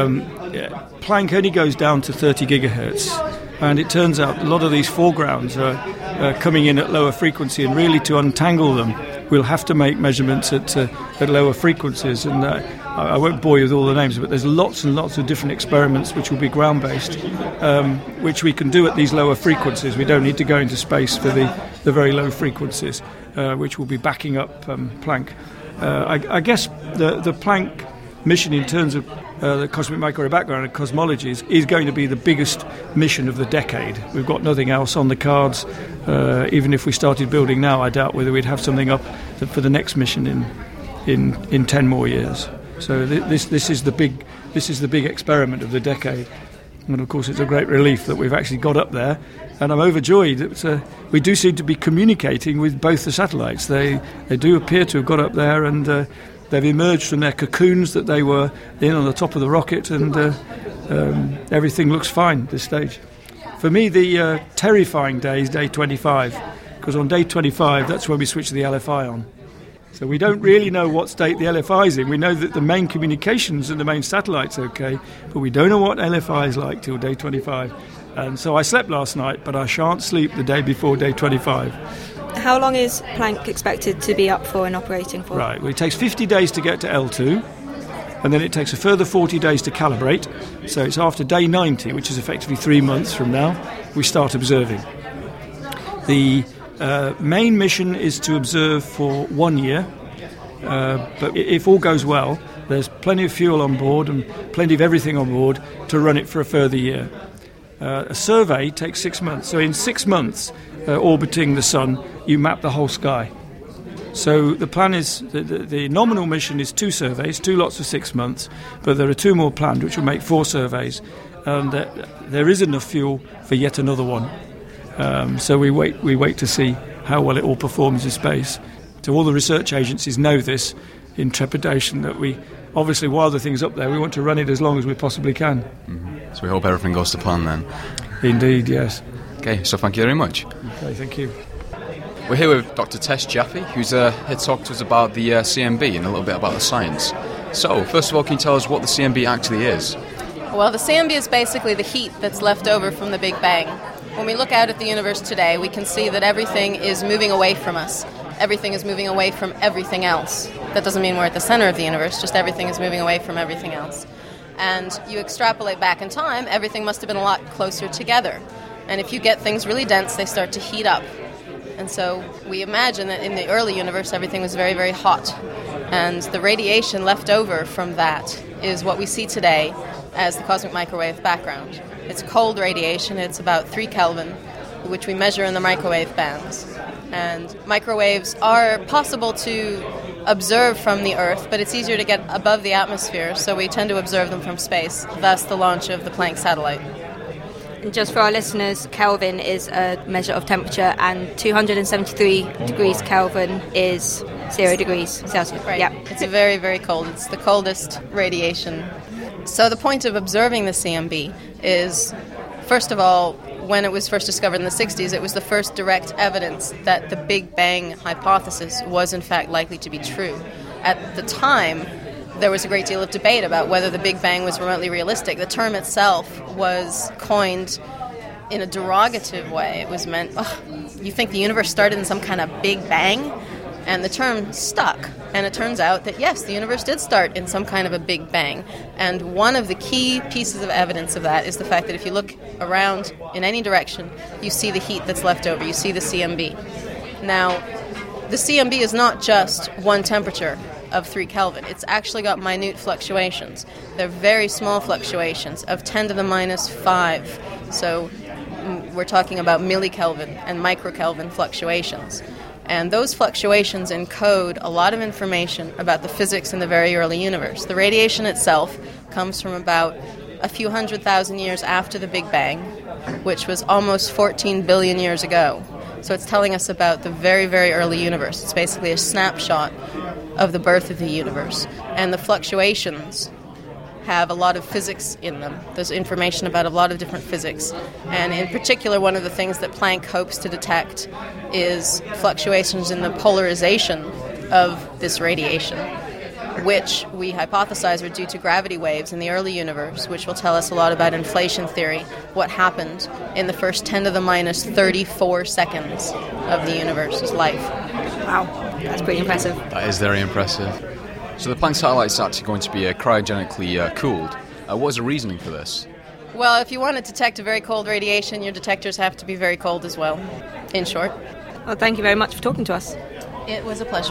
Planck only goes down to 30 gigahertz, and it turns out a lot of these foregrounds are coming in at lower frequency, and really to untangle them we'll have to make measurements at lower frequencies, and I won't bore you with all the names, but there's lots and lots of different experiments which will be ground-based, which we can do at these lower frequencies. We don't need to go into space for the very low frequencies, which will be backing up Planck. I guess the Planck mission in terms of the cosmic microwave background and cosmology is going to be the biggest mission of the decade. We've got nothing else on the cards. Even if we started building now, I doubt whether we'd have something up for the next mission in 10 more years. So this is the big experiment of the decade. And of course it's a great relief that we've actually got up there, and I'm overjoyed that we do seem to be communicating with both the satellites. They do appear to have got up there, and they've emerged from their cocoons that they were in on the top of the rocket, and everything looks fine at this stage. For me, the terrifying day is day 25, because on day 25, that's when we switch the LFI on. So we don't really know what state the LFI is in. We know that the main communications and the main satellite's okay, but we don't know what LFI is like till day 25. And so I slept last night, but I shan't sleep the day before day 25. How long is Planck expected to be up for and operating for? Right, well, it takes 50 days to get to L2, and then it takes a further 40 days to calibrate. So it's after day 90, which is effectively 3 months from now, we start observing. The main mission is to observe for 1 year, but if all goes well, there's plenty of fuel on board and plenty of everything on board to run it for a further year. A survey takes 6 months, so in 6 months, orbiting the Sun, you map the whole sky. So the plan is, the nominal mission is 2 surveys, 2 lots of 6 months, but there are 2 more planned, which will make 4 surveys, and there is enough fuel for yet another one. So we wait to see how well it all performs in space. So all the research agencies know this in trepidation, that we, obviously while the thing's up there, we want to run it as long as we possibly can. Mm-hmm. So we hope everything goes to plan then. Indeed, yes. Okay, so thank you very much. Okay, thank you. We're here with Dr. Tess Jaffe, who's here to talk to us about the CMB and a little bit about the science. So, first of all, can you tell us what the CMB actually is? Well, the CMB is basically the heat that's left over from the Big Bang. When we look out at the universe today, we can see that everything is moving away from us. Everything is moving away from everything else. That doesn't mean we're at the center of the universe, just everything is moving away from everything else. And you extrapolate back in time, everything must have been a lot closer together. And if you get things really dense, they start to heat up. And so we imagine that in the early universe, everything was very, very hot. And the radiation left over from that is what we see today as the cosmic microwave background. It's cold radiation. It's about 3 Kelvin, which we measure in the microwave bands. And microwaves are possible to observe from the Earth, but it's easier to get above the atmosphere, so we tend to observe them from space, thus the launch of the Planck satellite. And just for our listeners, Kelvin is a measure of temperature, and 273 degrees Kelvin is 0 degrees Celsius. Right. Yeah. It's very, very cold. It's the coldest radiation. So the point of observing the CMB is, first of all, when it was first discovered in the 60s, it was the first direct evidence that the Big Bang hypothesis was in fact likely to be true. At the time, there was a great deal of debate about whether the Big Bang was remotely realistic. The term itself was coined in a derogative way. It was meant, you think the universe started in some kind of Big Bang? And the term stuck. And it turns out that, yes, the universe did start in some kind of a Big Bang. And one of the key pieces of evidence of that is the fact that if you look around in any direction, you see the heat that's left over. You see the CMB. Now, the CMB is not just one temperature. of 3 Kelvin. It's actually got minute fluctuations. They're very small fluctuations of 10 to the minus 5. So we're talking about millikelvin and microkelvin fluctuations. And those fluctuations encode a lot of information about the physics in the very early universe. The radiation itself comes from about a few 100,000 years after the Big Bang, which was almost 14 billion years ago. So it's telling us about the very, very early universe. It's basically a snapshot of the birth of the universe. And the fluctuations have a lot of physics in them. There's information about a lot of different physics. And in particular, one of the things that Planck hopes to detect is fluctuations in the polarization of this radiation, which we hypothesize are due to gravity waves in the early universe, which will tell us a lot about inflation theory, what happened in the first 10 to the minus 34 seconds of the universe's life. Wow, that's pretty impressive. That is very impressive. So the Planck satellite is actually going to be cryogenically cooled. What is the reasoning for this? Well, if you want to detect a very cold radiation, your detectors have to be very cold as well, in short. Well, thank you very much for talking to us. It was a pleasure.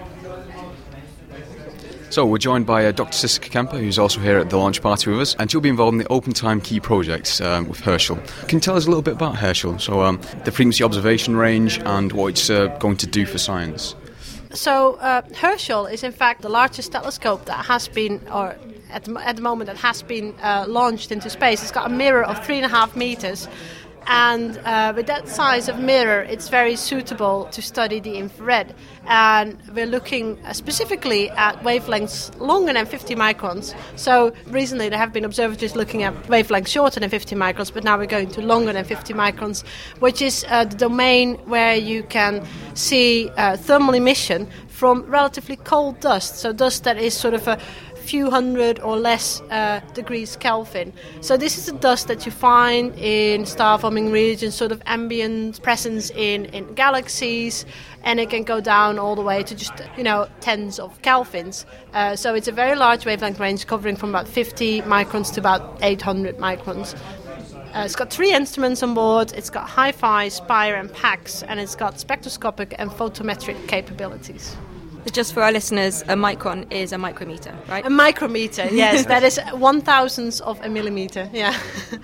So we're joined by Dr. Sissika Kemper, who's also here at the launch party with us, and she'll be involved in the Open Time Key project with Herschel. Can you tell us a little bit about Herschel? So the frequency observation range and what it's going to do for science. So Herschel is in fact the largest telescope that has been, or at the moment that has been launched into space. It's got a mirror of 3.5 meters. And with that size of mirror, it's very suitable to study the infrared. And we're looking specifically at wavelengths longer than 50 microns. So recently there have been observatories looking at wavelengths shorter than 50 microns, but now we're going to longer than 50 microns, which is the domain where you can see thermal emission from relatively cold dust. So dust that is sort of a few hundred or less degrees Kelvin. So this is the dust that you find in star-forming regions, sort of ambient presence in galaxies, and it can go down all the way to just, tens of kelvins. So it's a very large wavelength range covering from about 50 microns to about 800 microns. It's got 3 instruments on board. It's got HiFi, Spire and PAX, and it's got spectroscopic and photometric capabilities. Just for our listeners, a micron is a micrometer, right? A micrometer, yes. That is 1/1000th of a millimeter, yeah.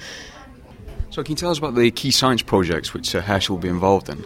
So can you tell us about the key science projects which Herschel will be involved in?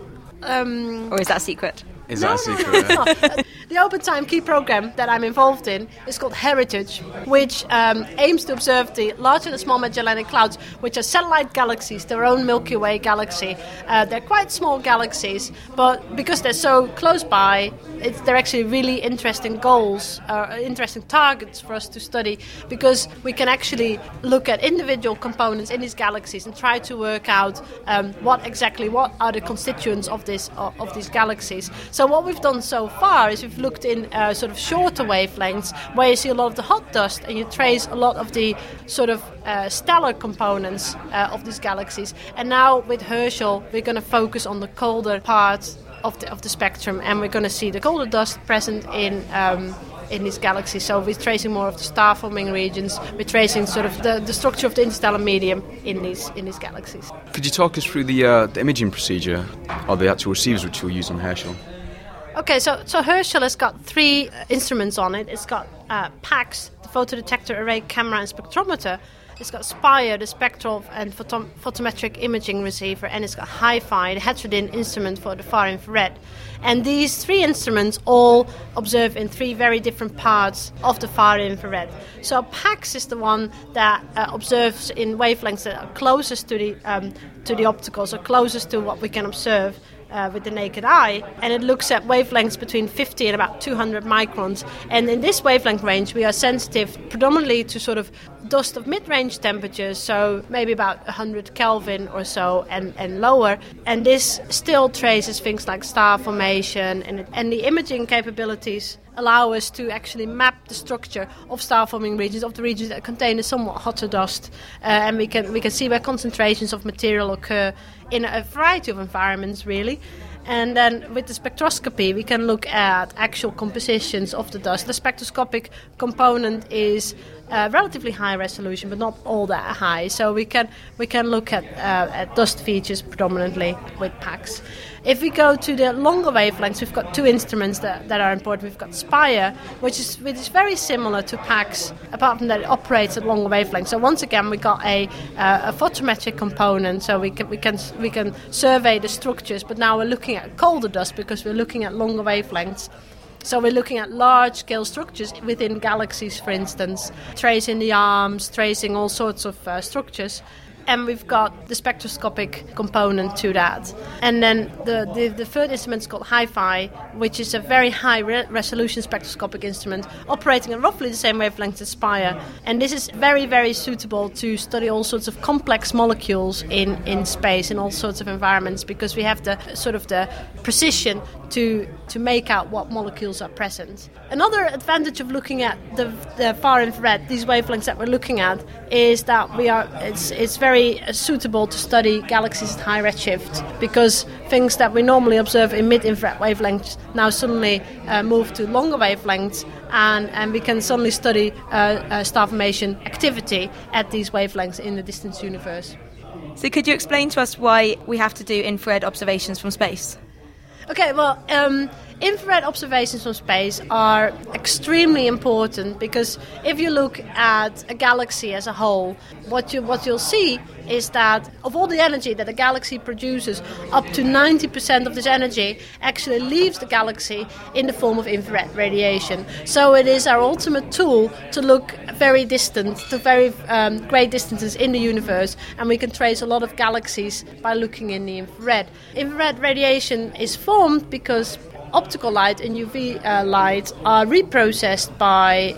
Or is that a secret? Is that a secret? No. The Open Time Key program that I'm involved in is called Heritage, which aims to observe the Large and Small Magellanic Clouds, which are satellite galaxies, their own Milky Way galaxy. They're quite small galaxies, but because they're so close by, they're actually really interesting goals, interesting targets for us to study, because we can actually look at individual components in these galaxies and try to work out what are the constituents of these galaxies. So what we've done so far is we've looked in sort of shorter wavelengths where you see a lot of the hot dust and you trace a lot of the sort of stellar components of these galaxies. And now with Herschel, we're going to focus on the colder parts of the spectrum, and we're going to see the colder dust present in these galaxies. So we're tracing more of the star-forming regions. We're tracing sort of the structure of the interstellar medium in these galaxies. Could you talk us through the imaging procedure or the actual receivers which you'll use on Herschel? Okay, so Herschel has got 3 instruments on it. It's got PAX, the photodetector array camera and spectrometer. It's got Spire, the spectral and photometric imaging receiver, and it's got HiFi, the heterodyne instrument for the far infrared. And these 3 instruments all observe in 3 very different parts of the far infrared. So PAX is the one that observes in wavelengths that are closest to the optical, so closest to what we can observe with the naked eye, and it looks at wavelengths between 50 and about 200 microns. And in this wavelength range, we are sensitive predominantly to sort of dust of mid-range temperatures, so maybe about 100 Kelvin or so and lower. And this still traces things like star formation, and the imaging capabilities allow us to actually map the structure of star-forming regions, of the regions that contain a somewhat hotter dust, and we can see where concentrations of material occur in a variety of environments, really. And then with the spectroscopy, we can look at actual compositions of the dust. The spectroscopic component is relatively high resolution, but not all that high. So we can look at dust features predominantly with PACS. If we go to the longer wavelengths, we've got two instruments that are important. We've got SPIRE, which is very similar to PACS, apart from that it operates at longer wavelengths. So once again, we got a photometric component, so we can survey the structures. But now we're looking at colder dust because we're looking at longer wavelengths. So we're looking at large-scale structures within galaxies, for instance, tracing the arms, tracing all sorts of structures. And we've got the spectroscopic component to that. And then the third instrument is called HiFi, which is a very high-resolution spectroscopic instrument operating at roughly the same wavelength as SPIRE. And this is very, very suitable to study all sorts of complex molecules in space, in all sorts of environments, because we have the precision to make out what molecules are present. Another advantage of looking at the far infrared, these wavelengths that we're looking at, is that it's very suitable to study galaxies at high redshift, because things that we normally observe in mid-infrared wavelengths now suddenly move to longer wavelengths, and we can suddenly study star formation activity at these wavelengths in the distant universe. So could you explain to us why we have to do infrared observations from space? Okay, well, infrared observations from space are extremely important, because if you look at a galaxy as a whole, what you'll see is that of all the energy that a galaxy produces, up to 90% of this energy actually leaves the galaxy in the form of infrared radiation. So it is our ultimate tool to look very distant, to very great distances in the universe, and we can trace a lot of galaxies by looking in the infrared. Infrared radiation is formed because optical light and UV light are reprocessed by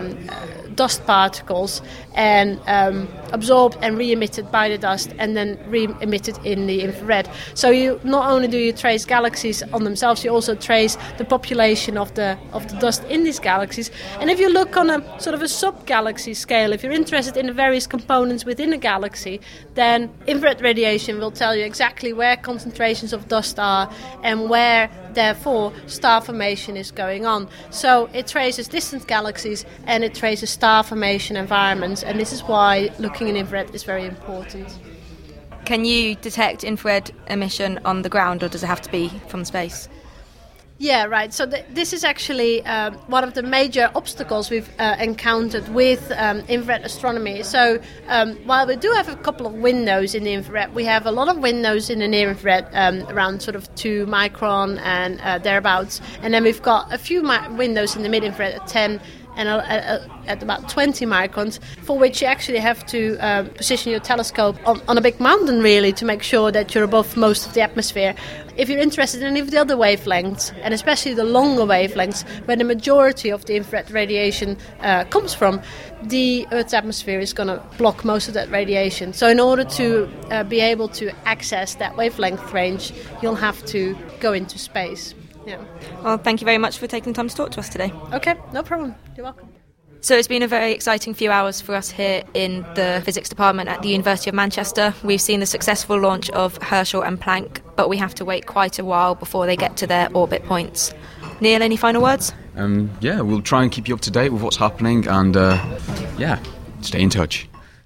dust particles and absorbed and re-emitted by the dust, and then re-emitted in the infrared. So you not only do you trace galaxies on themselves, you also trace the population of the dust in these galaxies. And if you look on a sort of a sub-galaxy scale, if you're interested in the various components within a galaxy, then infrared radiation will tell you exactly where concentrations of dust are and where, therefore, star formation is going on. So it traces distant galaxies and it traces star formation environments, and this is why looking in infrared is very important. Can you detect infrared emission on the ground, or does it have to be from space? Yeah, right. So this is actually one of the major obstacles we've encountered with infrared astronomy. So while we do have a couple of windows in the infrared, we have a lot of windows in the near infrared, around sort of 2 micron and thereabouts. And then we've got a few windows in the mid-infrared at 10 and at about 20 microns, for which you actually have to position your telescope on a big mountain, really, to make sure that you're above most of the atmosphere. If you're interested in any of the other wavelengths, and especially the longer wavelengths, where the majority of the infrared radiation comes from, the Earth's atmosphere is going to block most of that radiation. So in order to be able to access that wavelength range, you'll have to go into space. Yeah. Well, thank you very much for taking the time to talk to us today. Okay, no problem. You're welcome. So it's been a very exciting few hours for us here in the physics department at the University of Manchester. We've seen the successful launch of Herschel and Planck, but we have to wait quite a while before they get to their orbit points. Neil, any final words? Yeah, we'll try and keep you up to date with what's happening, and stay in touch.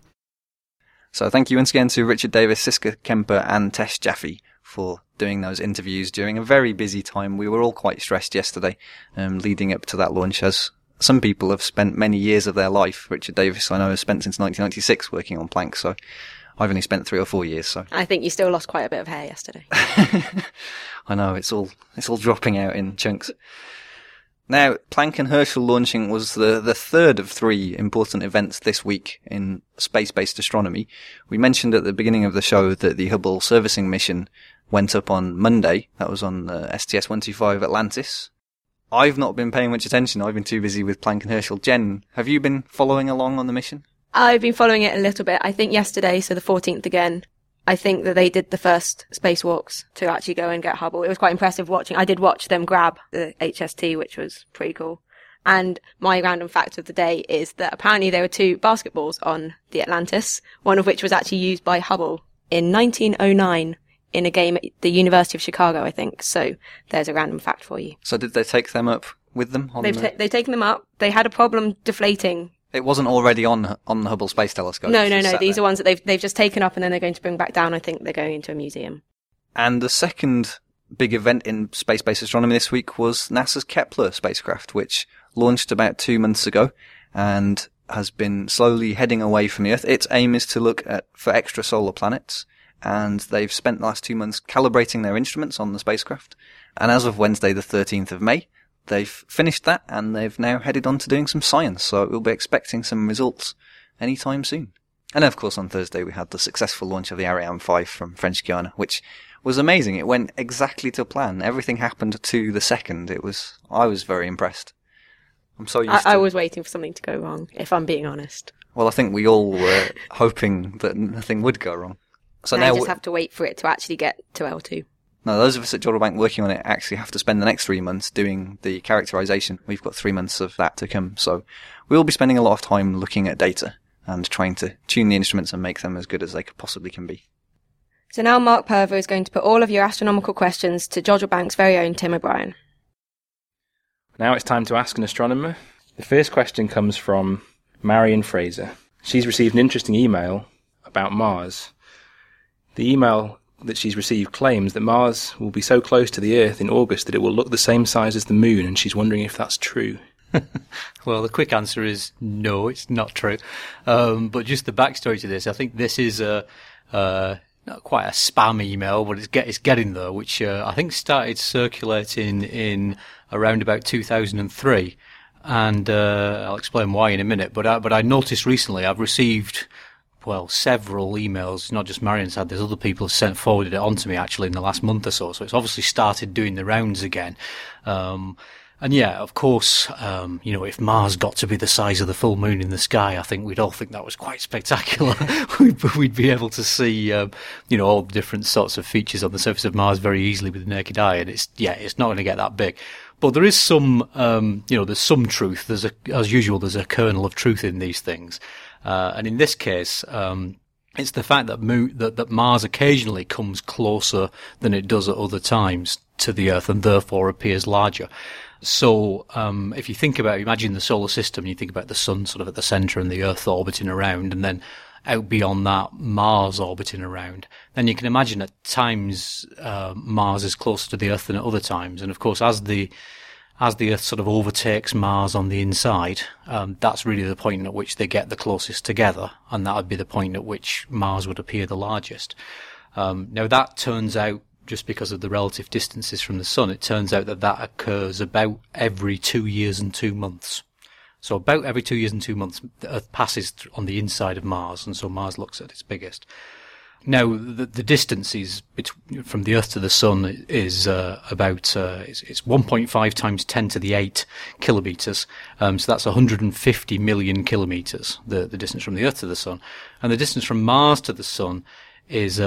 So thank you once again to Richard Davis, Siska Kemper and Tess Jaffe for doing those interviews during a very busy time. We were all quite stressed yesterday, leading up to that launch, as some people have spent many years of their life. Richard Davis, I know, has spent since 1996 working on Planck, so I've only spent 3 or 4 years. So I think you still lost quite a bit of hair yesterday. I know, it's all dropping out in chunks. Now, Planck and Herschel launching was the third of 3 important events this week in space-based astronomy. We mentioned at the beginning of the show that the Hubble servicing mission went up on Monday. That was on STS-125 Atlantis. I've not been paying much attention. I've been too busy with Planck and Herschel. Jen, have you been following along on the mission? I've been following it a little bit. I think yesterday, so the 14th again, I think that they did the first spacewalks to actually go and get Hubble. It was quite impressive watching. I did watch them grab the HST, which was pretty cool. And my random fact of the day is that apparently there were 2 basketballs on the Atlantis, one of which was actually used by Hubble in 1909 in a game at the University of Chicago, I think. So there's a random fact for you. So did they take them up with them? They've taken them up. They had a problem deflating. It wasn't already on the Hubble Space Telescope? No. These are ones that they've just taken up and then they're going to bring back down. I think they're going into a museum. And the second big event in space-based astronomy this week was NASA's Kepler spacecraft, which launched about 2 months ago and has been slowly heading away from the Earth. Its aim is to look for extrasolar planets, and they've spent the last 2 months calibrating their instruments on the spacecraft. And as of Wednesday, the 13th of May, they've finished that, and they've now headed on to doing some science, so we'll be expecting some results anytime soon. And of course, on Thursday, we had the successful launch of the Ariane 5 from French Guiana, which was amazing. It went exactly to plan. Everything happened to the second. I was very impressed. I'm so used to... I was waiting for something to go wrong, if I'm being honest. Well, I think we all were hoping that nothing would go wrong. So now we just have to wait for it to actually get to L2. No, those of us at Jodrell Bank working on it actually have to spend the next 3 months doing the characterization. We've got 3 months of that to come. So we'll be spending a lot of time looking at data and trying to tune the instruments and make them as good as they possibly can be. So now Mark Purver is going to put all of your astronomical questions to Jodrell Bank's very own Tim O'Brien. Now it's time to ask an astronomer. The first question comes from Marion Fraser. She's received an interesting email about Mars. The email that she's received claims that Mars will be so close to the Earth in August that it will look the same size as the Moon, and she's wondering if that's true. Well, the quick answer is no, it's not true. But just the backstory to this, I think this is not quite a spam email, but it's getting there, which I think started circulating in around about 2003, and I'll explain why in a minute. But I noticed recently I've received several emails. Not just Marion's had this; other people have forwarded it on to me actually in the last month or so. So it's obviously started doing the rounds again. And yeah, of course, if Mars got to be the size of the full moon in the sky, I think we'd all think that was quite spectacular. We'd be able to see, all the different sorts of features on the surface of Mars very easily with the naked eye. And it's not going to get that big. But there is some, there's some truth. As usual, there's a kernel of truth in these things. And in this case, it's the fact that Mars occasionally comes closer than it does at other times to the Earth and therefore appears larger. So, if you think imagine the solar system, you think about the sun sort of at the centre and the Earth orbiting around, and then out beyond that, Mars orbiting around, then you can imagine at times, Mars is closer to the Earth than at other times. And of course, as the Earth sort of overtakes Mars on the inside, that's really the point at which they get the closest together, and that would be the point at which Mars would appear the largest. Now that turns out, just because of the relative distances from the sun, it turns out that occurs about every 2 years and 2 months. So about every 2 years and 2 months, the Earth passes on the inside of Mars, and so Mars looks at its biggest. Now, the distances from the Earth to the Sun is about it's 1.5 times 10 to the 8 kilometres. So that's 150 million kilometres, the distance from the Earth to the Sun. And the distance from Mars to the Sun is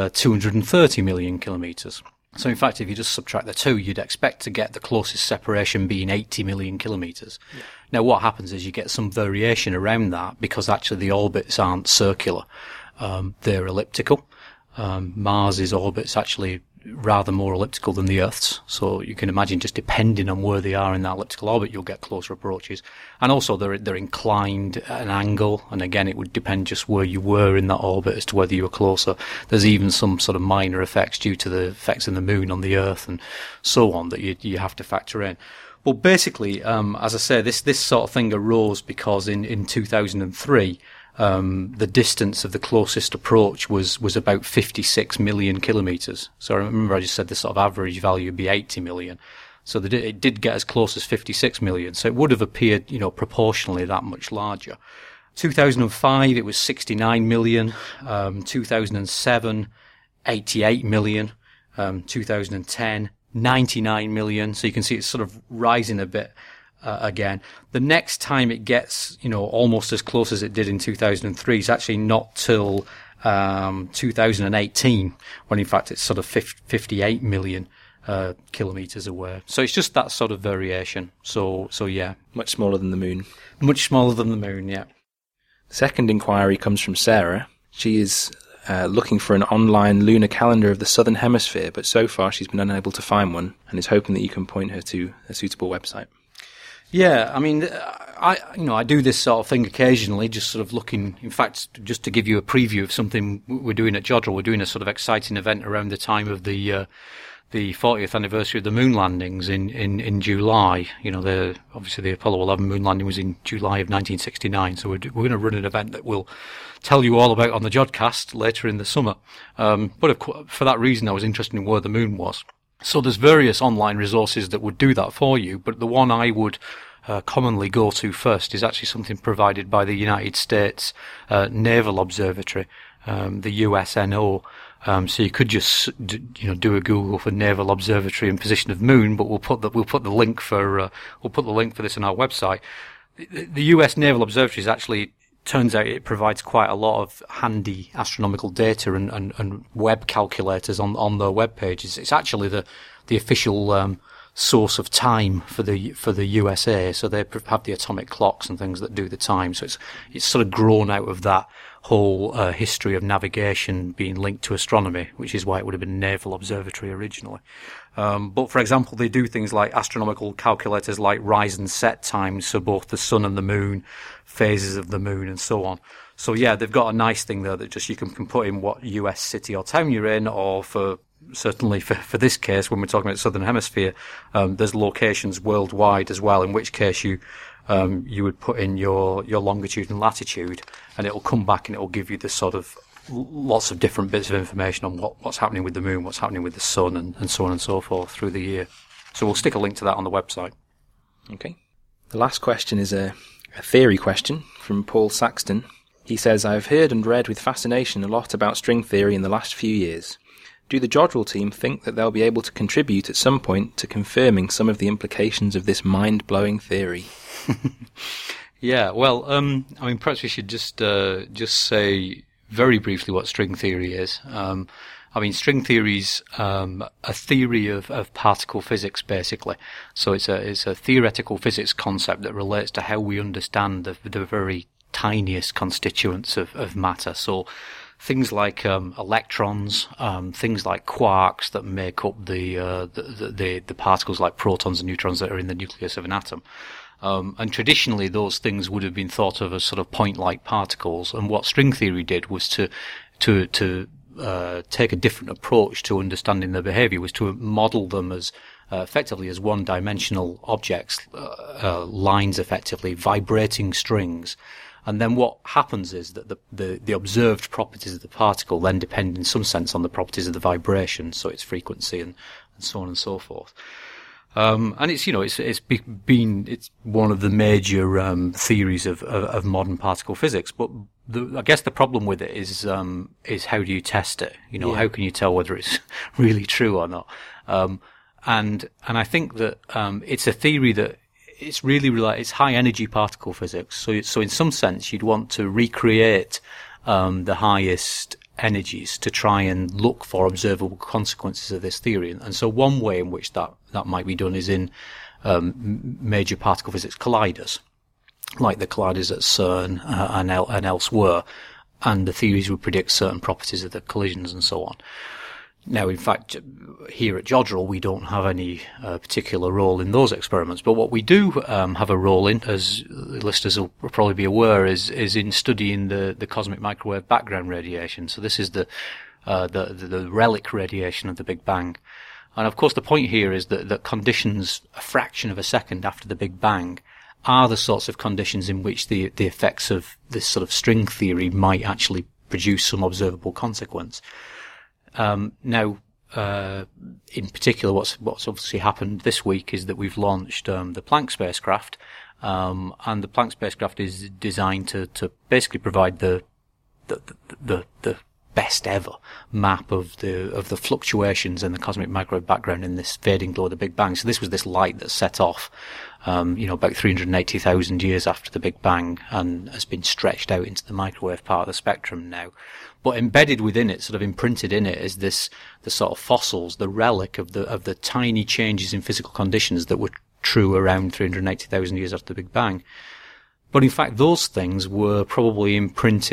230 million kilometres. So in fact, if you just subtract the two, you'd expect to get the closest separation being 80 million kilometres. Yeah. Now what happens is you get some variation around that because actually the orbits aren't circular. They're elliptical. Mars's orbit's actually rather more elliptical than the Earth's. So you can imagine just depending on where they are in that elliptical orbit, you'll get closer approaches. And also they're inclined at an angle. And again, it would depend just where you were in that orbit as to whether you were closer. There's even some sort of minor effects due to the effects in the moon on the Earth and so on that you have to factor in. Well, basically, as I say, this sort of thing arose because in 2003, the distance of the closest approach was about 56 million kilometres. So I remember I just said the sort of average value would be 80 million. So it did get as close as 56 million. So it would have appeared, proportionally that much larger. 2005, it was 69 million. 2007, 88 million. 2010, 99 million. So you can see it's sort of rising a bit. Again, the next time it gets, almost as close as it did in 2003 is actually not till 2018, when in fact it's sort of 58 million kilometres away. So it's just that sort of variation. So yeah. Much smaller than the moon. Much smaller than the moon, yeah. The second inquiry comes from Sarah. She is looking for an online lunar calendar of the southern hemisphere, but so far she's been unable to find one and is hoping that you can point her to a suitable website. Yeah, I mean, I do this sort of thing occasionally, just sort of looking, in fact, just to give you a preview of something we're doing at Jodrell. We're doing a sort of exciting event around the time of the 40th anniversary of the moon landings in July. You know, obviously the Apollo 11 moon landing was in July of 1969, so we're going to run an event that we'll tell you all about on the Jodcast later in the summer. But for that reason, I was interested in where the moon was. So there's various online resources that would do that for you, but the one I would commonly go to first is actually something provided by the United States Naval Observatory, the USNO. So you could just do a Google for Naval Observatory and position of moon, but we'll put the link for this on our website. The US Naval Observatory is actually, turns out, it provides quite a lot of handy astronomical data and web calculators on their web pages. It's actually the official source of time for the USA. So they have the atomic clocks and things that do the time. So it's sort of grown out of that whole history of navigation being linked to astronomy, which is why it would have been Naval Observatory originally. But for example, they do things like astronomical calculators like rise and set times, so both the sun and the moon, phases of the moon, and so on. So yeah, they've got a nice thing there that just you can put in what US city or town you're in, or certainly for this case, when we're talking about Southern Hemisphere, there's locations worldwide as well, in which case you would put in your longitude and latitude, and it'll come back and it'll give you this sort of lots of different bits of information on what's happening with the moon, what's happening with the sun, and so on and so forth through the year. So we'll stick a link to that on the website. Okay. The last question is a theory question from Paul Saxton. He says, I've heard and read with fascination a lot about string theory in the last few years. Do the Jodrell team think that they'll be able to contribute at some point to confirming some of the implications of this mind-blowing theory? Yeah, well, I mean, perhaps we should just say very briefly what string theory is. I mean, string theory's a theory of particle physics, basically. So it's a theoretical physics concept that relates to how we understand the very tiniest constituents of matter. So things like electrons, things like quarks that make up the particles like protons and neutrons that are in the nucleus of an atom. And traditionally, those things would have been thought of as sort of point-like particles. And what string theory did was to take a different approach to understanding their behavior, was to model them as effectively as one-dimensional objects, lines, effectively vibrating strings. And then what happens is that the observed properties of the particle then depend in some sense on the properties of the vibration, so its frequency and so on and so forth. And it's one of the major theories of modern particle physics. But I guess the problem with it is how do you test it? How can you tell whether it's really true or not? And I think that it's a theory that it's really it's high energy particle physics. So in some sense, you'd want to recreate the highest energies to try and look for observable consequences of this theory. And so one way in which that might be done is in major particle physics colliders, like the colliders at CERN and elsewhere, and the theories would predict certain properties of the collisions and so on. Now, in fact, here at Jodrell, we don't have any particular role in those experiments, but what we do have a role in, as listeners will probably be aware, is in studying the cosmic microwave background radiation. So this is the relic radiation of the Big Bang. And of course, the point here is that conditions a fraction of a second after the Big Bang are the sorts of conditions in which the effects of this sort of string theory might actually produce some observable consequence. Now, in particular, what's obviously happened this week is that we've launched the Planck spacecraft, and the Planck spacecraft is designed to basically provide the best ever map of the fluctuations in the cosmic microwave background in this fading glow of the Big Bang. So this was this light that set off, about 380,000 years after the Big Bang, and has been stretched out into the microwave part of the spectrum now. But embedded within it, sort of imprinted in it, is the sort of fossils, the relic of the tiny changes in physical conditions that were true around 380,000 years after the Big Bang. But in fact, those things were probably imprinted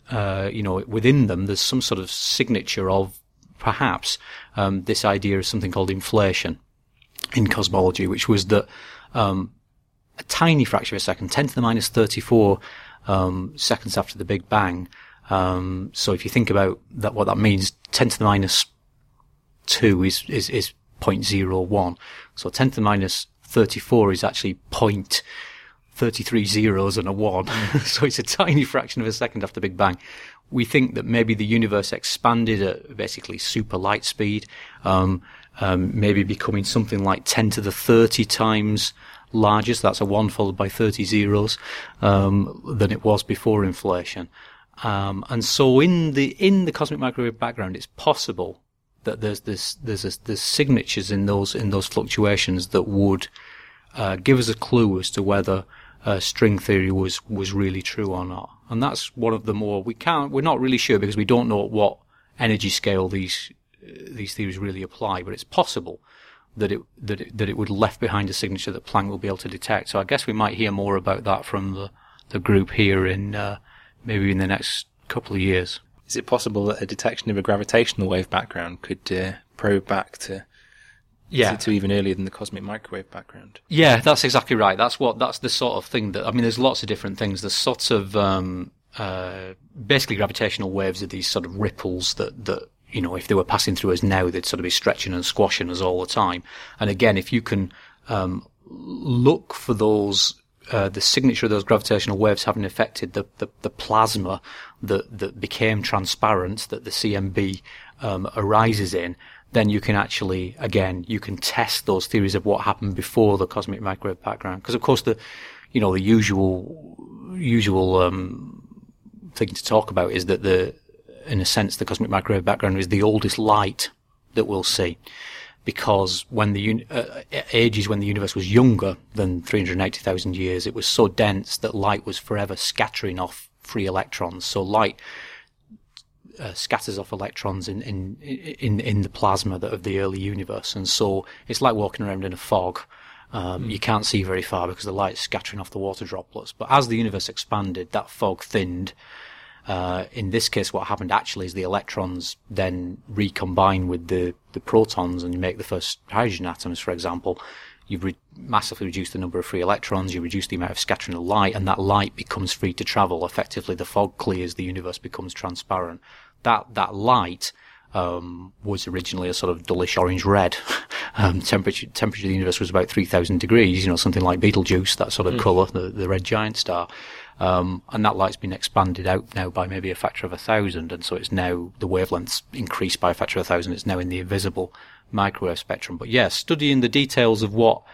within them, there's some sort of signature of perhaps this idea of something called inflation in cosmology, which was that a tiny fraction of a second, 10 to the minus 34 seconds after the Big Bang. So if you think about that, what that means, 10 to the minus 2 is 0.01. So 10 to the minus 34 is actually 0.33 zeros and a 1. So it's a tiny fraction of a second after the Big Bang. We think that maybe the universe expanded at basically super light speed, maybe becoming something like 10 to the 30 times larger. So that's a 1 followed by 30 zeros, than it was before inflation. And so in the cosmic microwave background, it's possible that there's signatures in those fluctuations that would give us a clue as to whether string theory was really true or not. And that's one of the more we're not really sure because we don't know at what energy scale these theories really apply, but it's possible that it would have left behind a signature that Planck will be able to detect. So I guess we might hear more about that from the group here in maybe in the next couple of years. Is it possible that a detection of a gravitational wave background could probe back to even earlier than the cosmic microwave background? Yeah, that's exactly right. That's the sort of thing that, I mean, there's lots of different things. There's sorts of basically gravitational waves are these sort of ripples that if they were passing through us now, they'd sort of be stretching and squashing us all the time. And again, if you can look for those, the signature of those gravitational waves having affected the plasma that became transparent, that the CMB arises in, then you can actually, again, you can test those theories of what happened before the cosmic microwave background. Because of course the usual thing to talk about is that in a sense, the cosmic microwave background is the oldest light that we'll see. Because when ages when the universe was younger than 380,000 years, it was so dense that light was forever scattering off free electrons. So light scatters off electrons in the plasma of the early universe, and so it's like walking around in a fog. You can't see very far because the light's scattering off the water droplets. But as the universe expanded, that fog thinned. In this case, what happened actually is the electrons then recombine with the protons, and you make the first hydrogen atoms, for example. You've massively reduced the number of free electrons, you reduce the amount of scattering of light, and that light becomes free to travel. Effectively, the fog clears, the universe becomes transparent. That light was originally a sort of dullish orange red. Temperature of the universe was about 3,000 degrees, something like Betelgeuse, that sort of colour, the red giant star. And that light's been expanded out now by maybe a factor of 1,000, and so it's now, the wavelength's increased by a factor of 1,000, it's now in the invisible microwave spectrum. But yeah, studying the details of what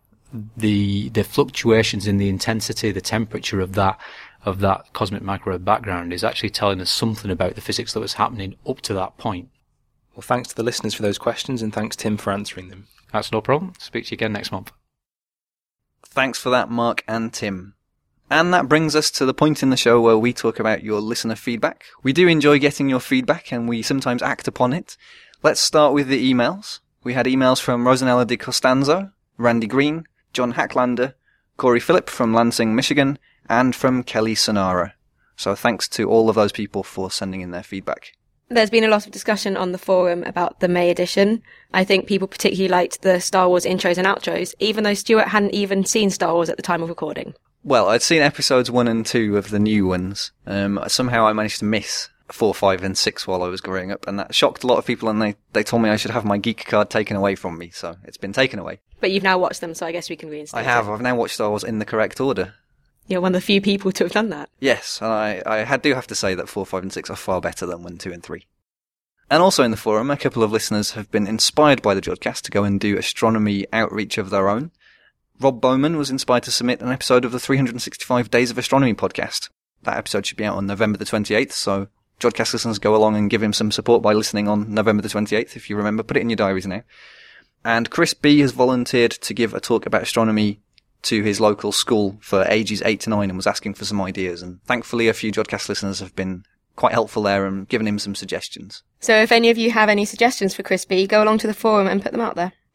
the fluctuations in the intensity, the temperature of that cosmic microwave background is actually telling us something about the physics that was happening up to that point. Well, thanks to the listeners for those questions, and thanks, Tim, for answering them. That's no problem. Speak to you again next month. Thanks for that, Mark and Tim. And that brings us to the point in the show where we talk about your listener feedback. We do enjoy getting your feedback, and we sometimes act upon it. Let's start with the emails. We had emails from Rosanella Di Costanzo, Randy Green, John Hacklander, Corey Phillip from Lansing, Michigan, and from Kelly Sonara. So thanks to all of those people for sending in their feedback. There's been a lot of discussion on the forum about the May edition. I think people particularly liked the Star Wars intros and outros, even though Stuart hadn't even seen Star Wars at the time of recording. Well, I'd seen episodes 1 and 2 of the new ones. Somehow I managed to miss 4, 5 and 6 while I was growing up, and that shocked a lot of people, and they told me I should have my geek card taken away from me, so it's been taken away. But you've now watched them, so I guess we can reinstate it. I've now watched Star Wars in the correct order. You're one of the few people to have done that. Yes, and I do have to say that 4, 5 and 6 are far better than 1, 2 and 3. And also in the forum, a couple of listeners have been inspired by the Jodcast to go and do astronomy outreach of their own. Rob Bowman was inspired to submit an episode of the 365 Days of Astronomy podcast. That episode should be out on November the 28th, so Jodcast listeners go along and give him some support by listening on November the 28th, if you remember. Put it in your diaries now. And Chris B has volunteered to give a talk about astronomy to his local school for ages 8 to 9 and was asking for some ideas. And thankfully a few Jodcast listeners have been quite helpful there and given him some suggestions. So if any of you have any suggestions for Chris B, go along to the forum and put them out there.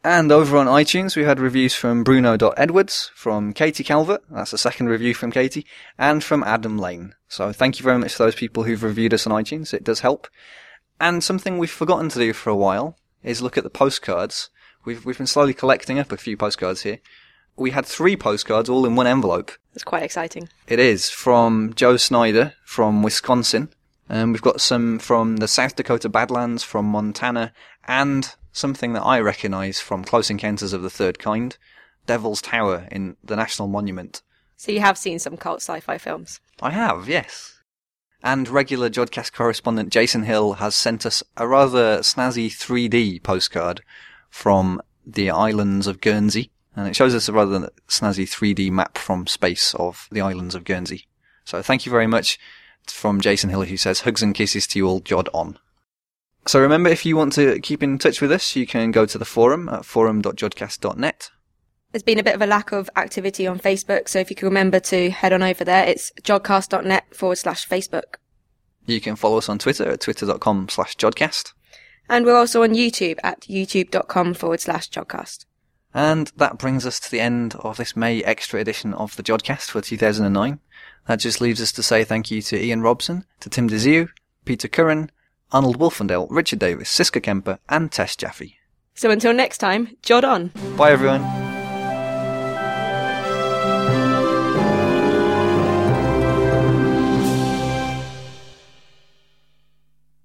And over on iTunes, we had reviews from Bruno.Edwards, from Katie Calvert, that's a second review from Katie, and from Adam Lane. So thank you very much to those people who've reviewed us on iTunes, it does help. And something we've forgotten to do for a while is look at the postcards. We've been slowly collecting up a few postcards here. We had 3 postcards all in one envelope. It's quite exciting. It is, from Joe Snyder from Wisconsin. We've got some from the South Dakota Badlands, from Montana, and something that I recognise from Close Encounters of the Third Kind, Devil's Tower in the National Monument. So you have seen some cult sci-fi films? I have, yes. And regular Jodcast correspondent Jason Hill has sent us a rather snazzy 3D postcard from the islands of Guernsey. And it shows us a rather snazzy 3D map from space of the islands of Guernsey. So thank you very much from Jason Hill, who says, hugs and kisses to you all, Jod on. So remember, if you want to keep in touch with us, you can go to the forum at forum.jodcast.net. There's been a bit of a lack of activity on Facebook, so if you can remember to head on over there, it's jodcast.net/Facebook. You can follow us on Twitter at twitter.com/jodcast. And we're also on YouTube at youtube.com/jodcast. And that brings us to the end of this May extra edition of the Jodcast for 2009. That just leaves us to say thank you to Ian Robson, to Tim Desue, Peter Curran, Arnold Wolfendale, Richard Davis, Siska Kemper, and Tess Jaffe. So until next time, Jod on. Bye everyone.